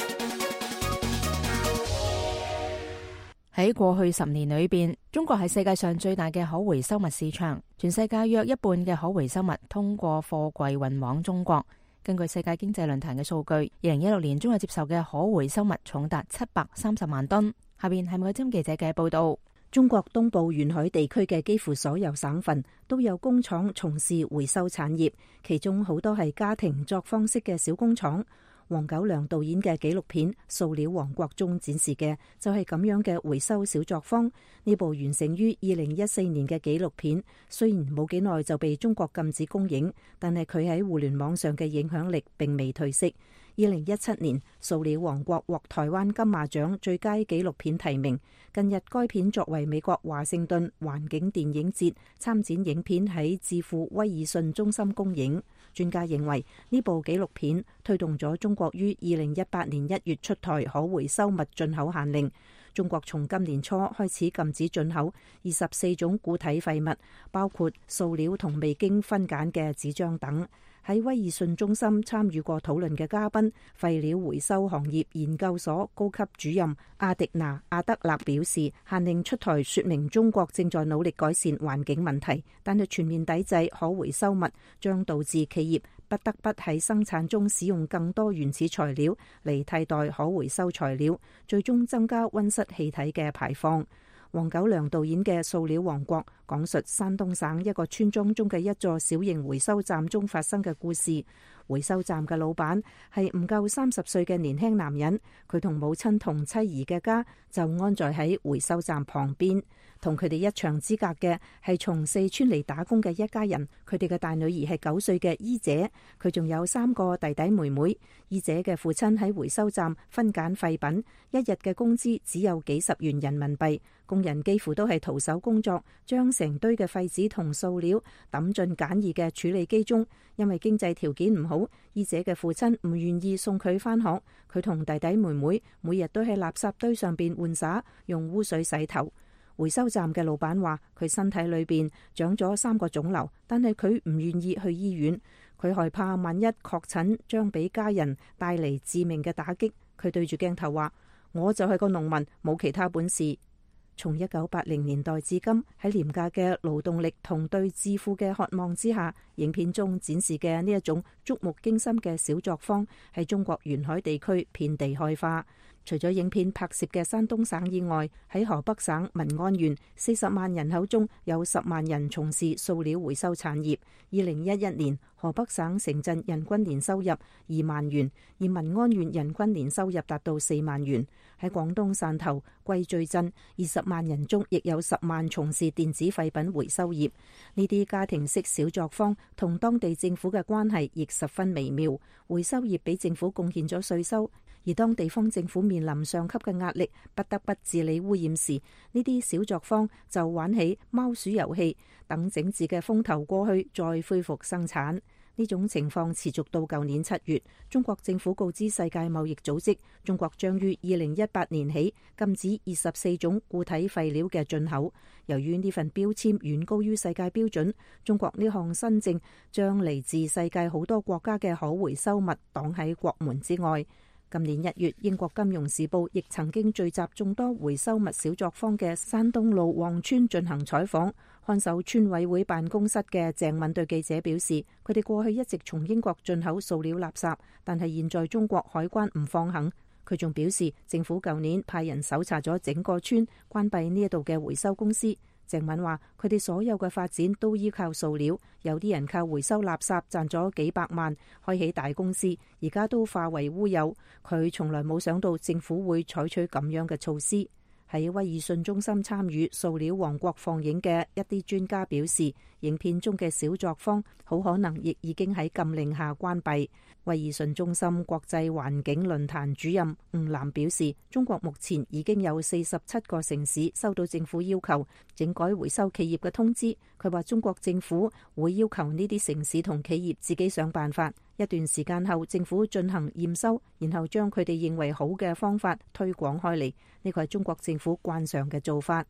喺過去10年裏邊，中國係世界上最大嘅可回收物市場，全世界約一半嘅可回收物通過貨櫃運往中國。根據世界經濟論壇嘅數據，2016年中國接受嘅可回收物重達730萬噸。下邊係美國之音記者嘅報道。 中國東部沿海地區嘅幾乎所有省份都有工廠從事回收產業，其中好多係家庭作坊式嘅小工廠。黃九良導演嘅紀錄片《塑料王國》中展示嘅就係咁樣嘅回收小作坊。呢部完成於2014年嘅紀錄片，雖然冇幾耐就被中國禁止公映，但係佢喺互聯網上嘅影響力並未退色。2017年，《塑料王國》獲台灣金馬獎最佳紀錄片提名。近日，該片作為美國華盛頓環境電影節參展影片喺智庫威爾遜中心公映。專家認為呢部紀錄片推動咗中國於2018年1月出台可回收物進口限令。中國從今年初開始禁止進口24種固體廢物，包括塑料同未經分揀嘅紙張等。喺威爾遜中心參與過討論嘅嘉賓，廢料回收行業研究所高級主任阿迪娜·阿德勒表示，限令出台說明中國正在努力改善環境問題，但係全面抵制可回收物將導致企業不得不喺生產中使用更多原始材料嚟替代可回收材料，最終增加溫室氣體嘅排放。黃九良導演嘅《塑料王國》講述山東省一個村莊中嘅一座小型回收站中發生嘅故事。回收站嘅老闆係唔夠30歲嘅年輕男人，佢同母親同妻兒嘅家就安在喺回收站旁邊。同佢哋一牆之隔嘅係從四川嚟打工嘅一家人，佢哋嘅大女兒係9歲嘅姨姐，佢仲有3個弟弟妹妹。姨姐嘅父親喺回收站分揀廢品，一日嘅工資只有幾十元人民幣，工人幾乎都係徒手工作，將成堆嘅廢紙同塑料抌進簡易嘅處理機中。因為經濟條件唔好，姨姐嘅父親唔願意送佢返學，佢同弟弟妹妹每日都喺垃圾堆上邊玩耍，用污水洗頭。回收站嘅老闆話，佢身體裏邊長咗3個腫瘤，但係佢唔願意去醫院，佢害怕萬一確診將俾家人帶嚟致命嘅打擊。佢對住鏡頭話，我就係個農民，冇其他本事。從1980年代至今，喺廉價嘅勞動力同對致富嘅渴望之下，影片中展示嘅呢一種觸目驚心嘅小作坊喺中國沿海地區遍地開花。除咗影片拍攝嘅山東省以外，喺河北省文安縣40萬人口中有10萬人從事塑料回收產業。2011年，河北省城鎮人均年收入2萬元，而文安縣人均年收入達到4萬元。喺廣東汕頭貴聚鎮20萬人中，亦有10萬從事電子廢品回收業。呢啲家庭式小作坊同當地政府嘅關係亦十分微妙。回收業俾政府貢獻咗稅收，而當地方政府面臨上級嘅壓力，不得不治理污染時，呢啲小作坊就玩起貓鼠遊戲，等整治嘅風頭過去，再恢復生產。呢種情況持續到舊年7月，中國政府告知世界貿易組織，中國將於2018年起禁止24種固體廢料嘅進口。由於呢份標籤遠高於世界標準，中國呢項新政將嚟自世界好多國家嘅可回收物擋喺國門之外。今年1月，英國金融時報亦曾經聚集眾多回收物小作坊嘅山東路旺村進行採訪。看守村委會辦公室嘅鄭敏對記者表示，佢哋過去一直從英國進口塑料垃圾，但係現在中國海關唔放行。佢仲表示，政府舊年派人搜查咗整個村，關閉呢一度嘅回收公司。鄭敏話，佢哋所有嘅發展都依靠塑料，有啲人靠回收垃圾賺咗幾百萬，開起大公司，而家都化為烏有。佢從來冇想到政府會採取咁樣嘅措施。喺威爾遜中心參與《塑料王國》放映嘅一啲專家表示，影片中嘅小作坊好可能亦已經喺禁令下關閉。威爾遜中心國際環境論壇主任吳嵐表示，中國目前已經有47個城市收到政府要求整改回收企業嘅通知。佢話中國政府會要求呢啲城市同企業自己想辦法，一段時間後政府進行驗收，然後將佢哋認為好嘅方法推廣開嚟。呢個係中國政府慣常嘅做法。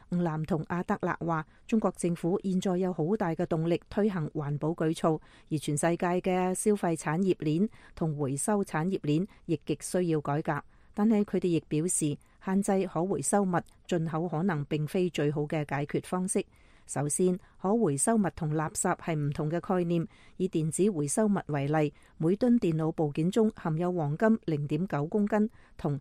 吳嵐同阿德勒話，中國政府現在有好大嘅動力推行環保舉措，而全世界嘅消費產業鏈同回收產業鏈亦極需要改革。但係佢哋亦表示，限制可回收物進口可能並非最好嘅解決方式。首先，可回收物同垃圾係唔同嘅概念。以電子回收物為例，每噸電腦部件中含有黃金0.9公斤、銅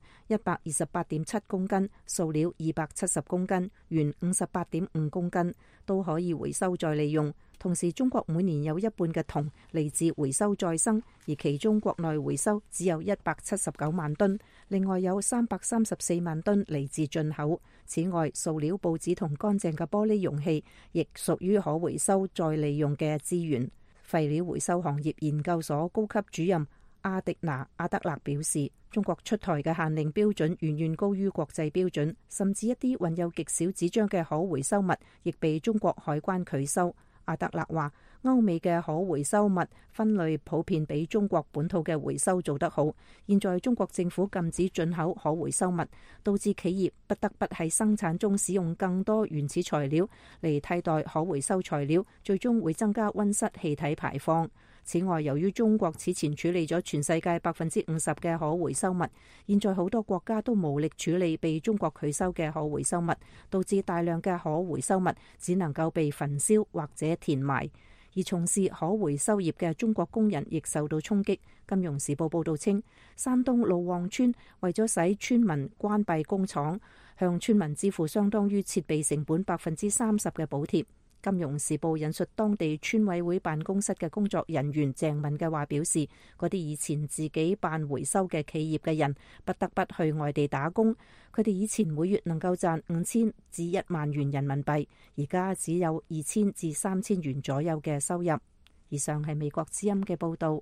128.7公斤、塑料270公斤、鉛58.5公斤，都可以回收再利用。同時，中國每年有一半嘅銅嚟自回收再生，而其中國內回收只有179萬噸，另外有334萬噸嚟自進口。此外，塑料、報紙同乾淨嘅玻璃容器亦屬於可回收再利用嘅資源。廢料回收行業研究所高級主任阿迪娜阿德勒表示，中國出台嘅限令標準遠遠高於國際標準，甚至一啲混有極少紙張嘅可回收物亦被中國海關拒收。阿德勒話，歐美嘅可回收物分類普遍比中國本土嘅回收做得好。現在中國政府禁止進口可回收物，導致企業不得不喺生產中使用更多原始材料嚟替代可回收材料，最終會增加溫室氣體排放。此外，由於中國此前處理咗全世界50%嘅可回收物，現在好多國家都無力處理被中國拒收嘅可回收物，導致大量嘅可回收物只能夠被焚燒或者填埋。而從事可回收業嘅中國工人亦受到衝擊。金融時報報導稱，山東魯旺村為咗使村民關閉工廠，向村民支付相當於設備成本30%嘅補貼。金融時報引述當地村委會辦公室嘅工作人員鄭敏嘅話表示，嗰啲以前自己辦回收嘅企業嘅人不得不去外地打工，佢哋以前每月能夠賺5000至1萬元人民幣，而家只有2000至3000元左右嘅收入。以上係美國之音嘅報導。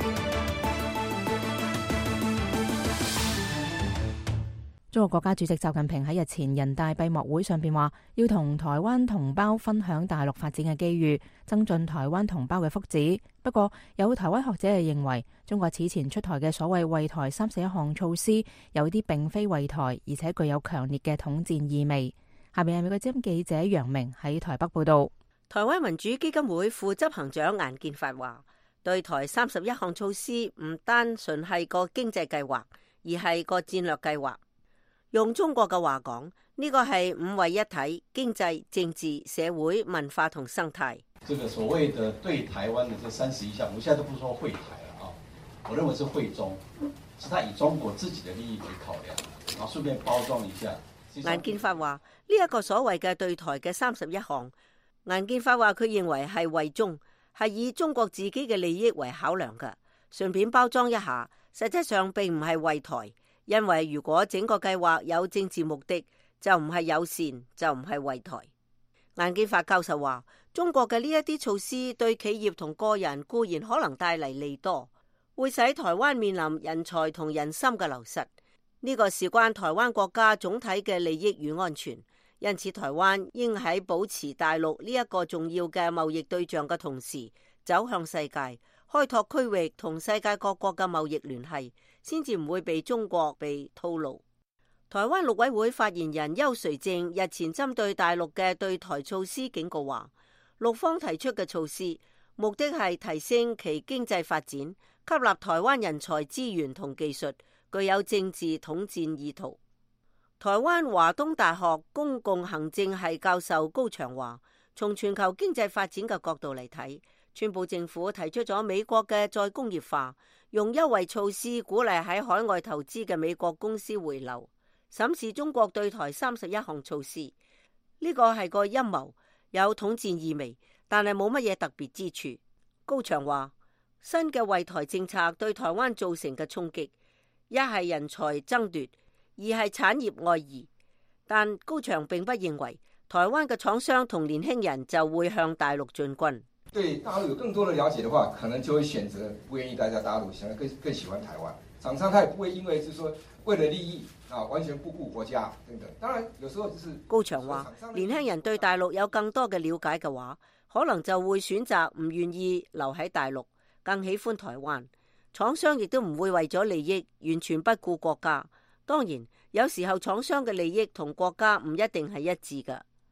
中國國家主席習近平喺日前人大閉幕會上邊話，要同台灣同胞分享大陸發展嘅機遇，增進台灣同胞嘅福祉。不過，有台灣學者係認為，中國此前出台嘅所謂惠台31項措施，有啲並非惠台，而且具有強烈嘅統戰意味。下面係美國之音記者楊明喺台北報道。 台灣民主基金會副執行長顏建發話，對台31項措施唔單純係個經濟計劃，而係個戰略計劃。用中國嘅話講，呢個係5位一體：經濟、政治、社會、文化同生態。 這個所謂的對台灣的這31項，我現在都不說惠台了啊，我認為是惠中，是他以中國自己的利益為考量，然後順便包裝一下。 顏建發話呢一個所謂嘅對台嘅31項，顏建發話佢認為係惠中，係以中國自己嘅利益為考量嘅，順便包裝一下，實際上並唔係惠台。因為如果整個計劃有政治目的，就唔係友善，就唔係惠台。顏建發教授話，中國嘅呢一啲措施對企業同個人固然可能帶嚟利多，會使台灣面臨人才同人心嘅流失。呢個事關台灣國家總體嘅利益與安全，因此台灣應喺保持大陸呢一個重要嘅貿易對象嘅同時，走向世界，開拓區域同世界各國嘅貿易聯繫，先至唔會被中國被套路。台灣陸委會發言人邱垂正日前針對大陸嘅對台措施警告話，陸方提出嘅措施目的係提升其經濟發展，吸納台灣人才資源同技術，具有政治統戰意圖。台灣華東大學公共行政系教授高翔話，從全球經濟發展嘅角度嚟睇，川普政府提出咗美國嘅再工業化，用優惠措施鼓勵喺海外投資嘅美國公司回流。審視中國對台31項措施，呢個係個陰謀，有統戰意味，但係冇乜嘢特別之處。高翔話，新嘅惠台政策對台灣造成嘅衝擊，一係人才爭奪，二係產業外移。但高翔並不認為台灣嘅廠商同年輕人就會向大陸進軍。 對大陸有更多的了解的話，可能就會選擇不願意待在大陸，想更喜歡台灣。廠商他也不會因為就是說為了利益啊，完全不顧國家等等。當然，有時候就是高翔話，年輕人對大陸有更多嘅了解嘅話，可能就會選擇唔願意留喺大陸，更喜歡台灣。廠商亦都唔會為咗利益完全不顧國家。當然，有時候廠商嘅利益同國家唔一定係一致㗎。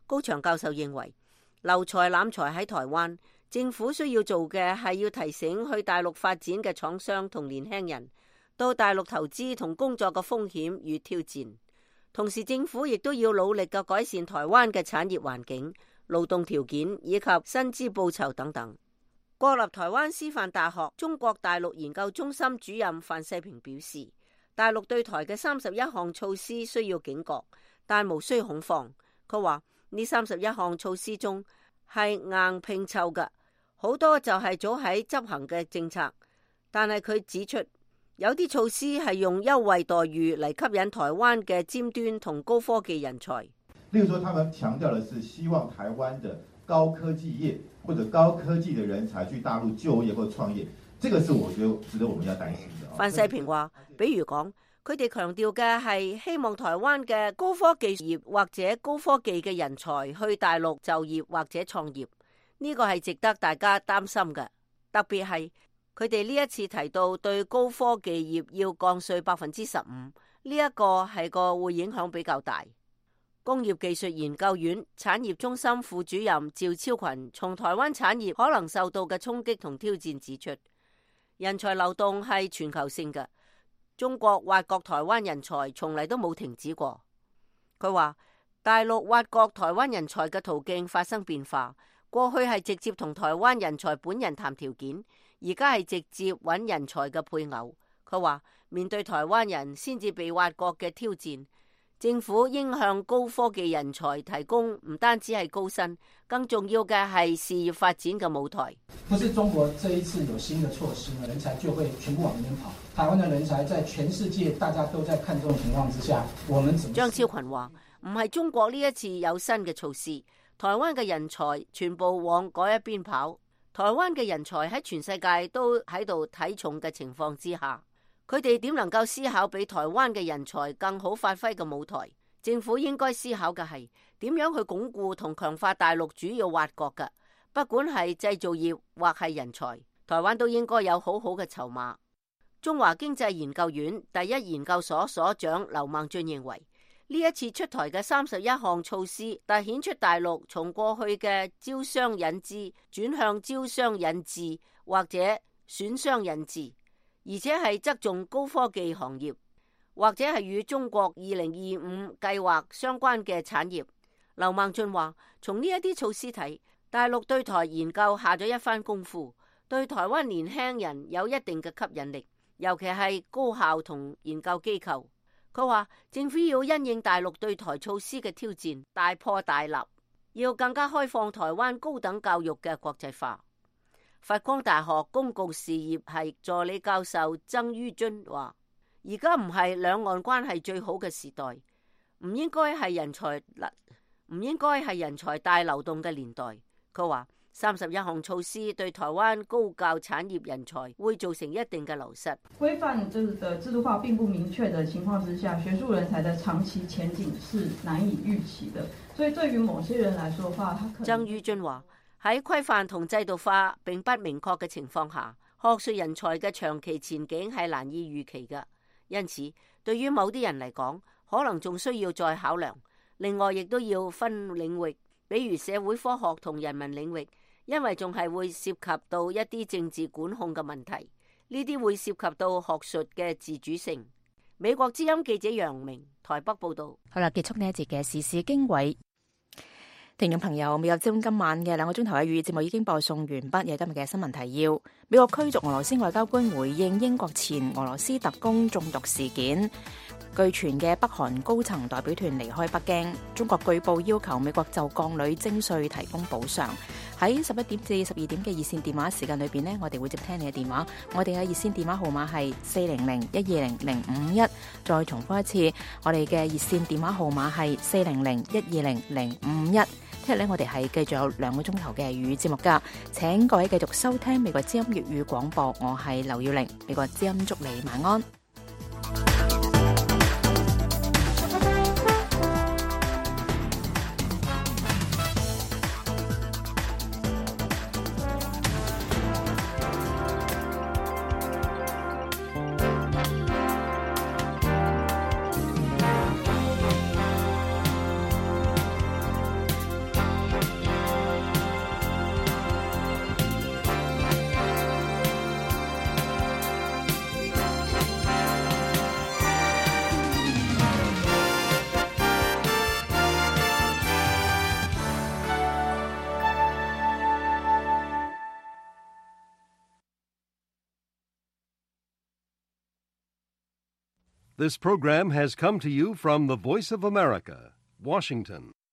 高翔教授認為，留才攬才喺台灣，政府需要做嘅係要提醒去大陸發展嘅廠商同年輕人到大陸投資同工作嘅風險與挑戰。同時，政府亦都要努力嘅改善台灣嘅產業環境、勞動條件以及薪資報酬等等。國立台灣師範大學中國大陸研究中心主任范世平表示，大陸對台嘅31項措施需要警覺，但無需恐慌。佢話呢31項措施中係硬拼湊嘅，好多就係早喺執行嘅政策，但係佢指出有啲措施係用優惠待遇嚟吸引台灣嘅尖端同高科技人才。 例如說，他們強調的是希望台灣的高科技業或者高科技的人才去大陸就業或創業，這個是我覺得值得我們要擔心的。 范世平話，比如講，佢哋強調嘅係希望台灣嘅高科技業或者高科技嘅人才去大陸就業或者創業，呢個係值得大家擔心嘅。特別係佢哋呢一次提到對高科技業要降稅15%，呢一個係個會影響比較大。工業技術研究院產業中心副主任趙超群從台灣產業可能受到嘅衝擊同挑戰指出，人才流動係全球性嘅，中國挖角台灣人才從嚟都冇停止過。佢話大陸挖角台灣人才嘅途徑發生變化，過去係直接同台灣人才本人談條件，而家係直接揾人才嘅配偶。佢話面對台灣人先至被挖角嘅挑戰，政府應向高科技人才提供唔單止係高薪，更重要嘅係事業發展嘅舞台。 不是中國這一次有新的措施呢，人才就會全部往那邊跑。台灣的人才在全世界大家都在看重的情況之下，我們張超群話唔係中國呢一次有新嘅措施，台灣嘅人才全部往嗰一邊跑。台灣嘅人才喺全世界都喺度睇重嘅情況之下，佢哋點能夠思考比台灣嘅人才更好發揮嘅舞台？政府應該思考嘅係點樣去鞏固同強化大陸主要挖角嘅，不管係製造業或係人才，台灣都應該有好好嘅籌碼。中華經濟研究院第一研究所所長劉孟俊認為，呢一次出台嘅31項措施，凸顯出大陸從過去嘅招商引資轉向招商引智或者選商引智，而且係側重高科技行業，或者係與中國2025計劃相關嘅產業。劉孟俊話，從呢一啲措施睇，大陸對台研究下咗一番功夫，對台灣年輕人有一定嘅吸引力，尤其係高校同研究機構。佢話政府要因應大陸對台措施嘅挑戰，大破大立，要更加開放台灣高等教育嘅國際化。佛光大學公共事業系助理教授曾于津話，而家唔係兩岸關係最好嘅時代，唔應該係人才大流動嘅年代。佢話31項措施對台灣高教產業人才會造成一定嘅流失。 規範的制度化並不明確的情況之下，學術人才的長期前景是難以預期的。所以對於某些人來說的話，他可能曾于津話，喺規範同制度化並不明確嘅情況下，學術人才嘅長期前景係難以預期嘅。因此，對於某啲人嚟講，可能仲需要再考量。另外，亦都要分領域，比如社會科學同人文領域，因為仲係會涉及到一啲政治管控嘅問題，呢啲會涉及到學術嘅自主性。美國之音記者楊明台北報道。 好啦，結束呢一節嘅時事經緯。聽眾朋友，美國之音今晚嘅2個鐘頭嘅粵語節目已經播送完畢，有今日嘅新聞提要。美國驅逐俄羅斯外交官回應英國前俄羅斯特工中毒事件。據傳嘅北韓高層代表團離開北京。中國據報要求美國就鋼鋁徵稅提供補償。喺11點至12點嘅熱線電話時間裏邊呢，我哋會接聽你嘅電話。我哋嘅熱線電話號碼係400-120-051。再重複一次，我哋嘅熱線電話號碼係400-120-051。聽日呢，我哋係繼續有2個鐘頭嘅粵語節目噶，請各位繼續收聽美國之音粵語廣播。我係劉耀玲，美國之音祝你晚安。 This program has come to you from the Voice of America, Washington.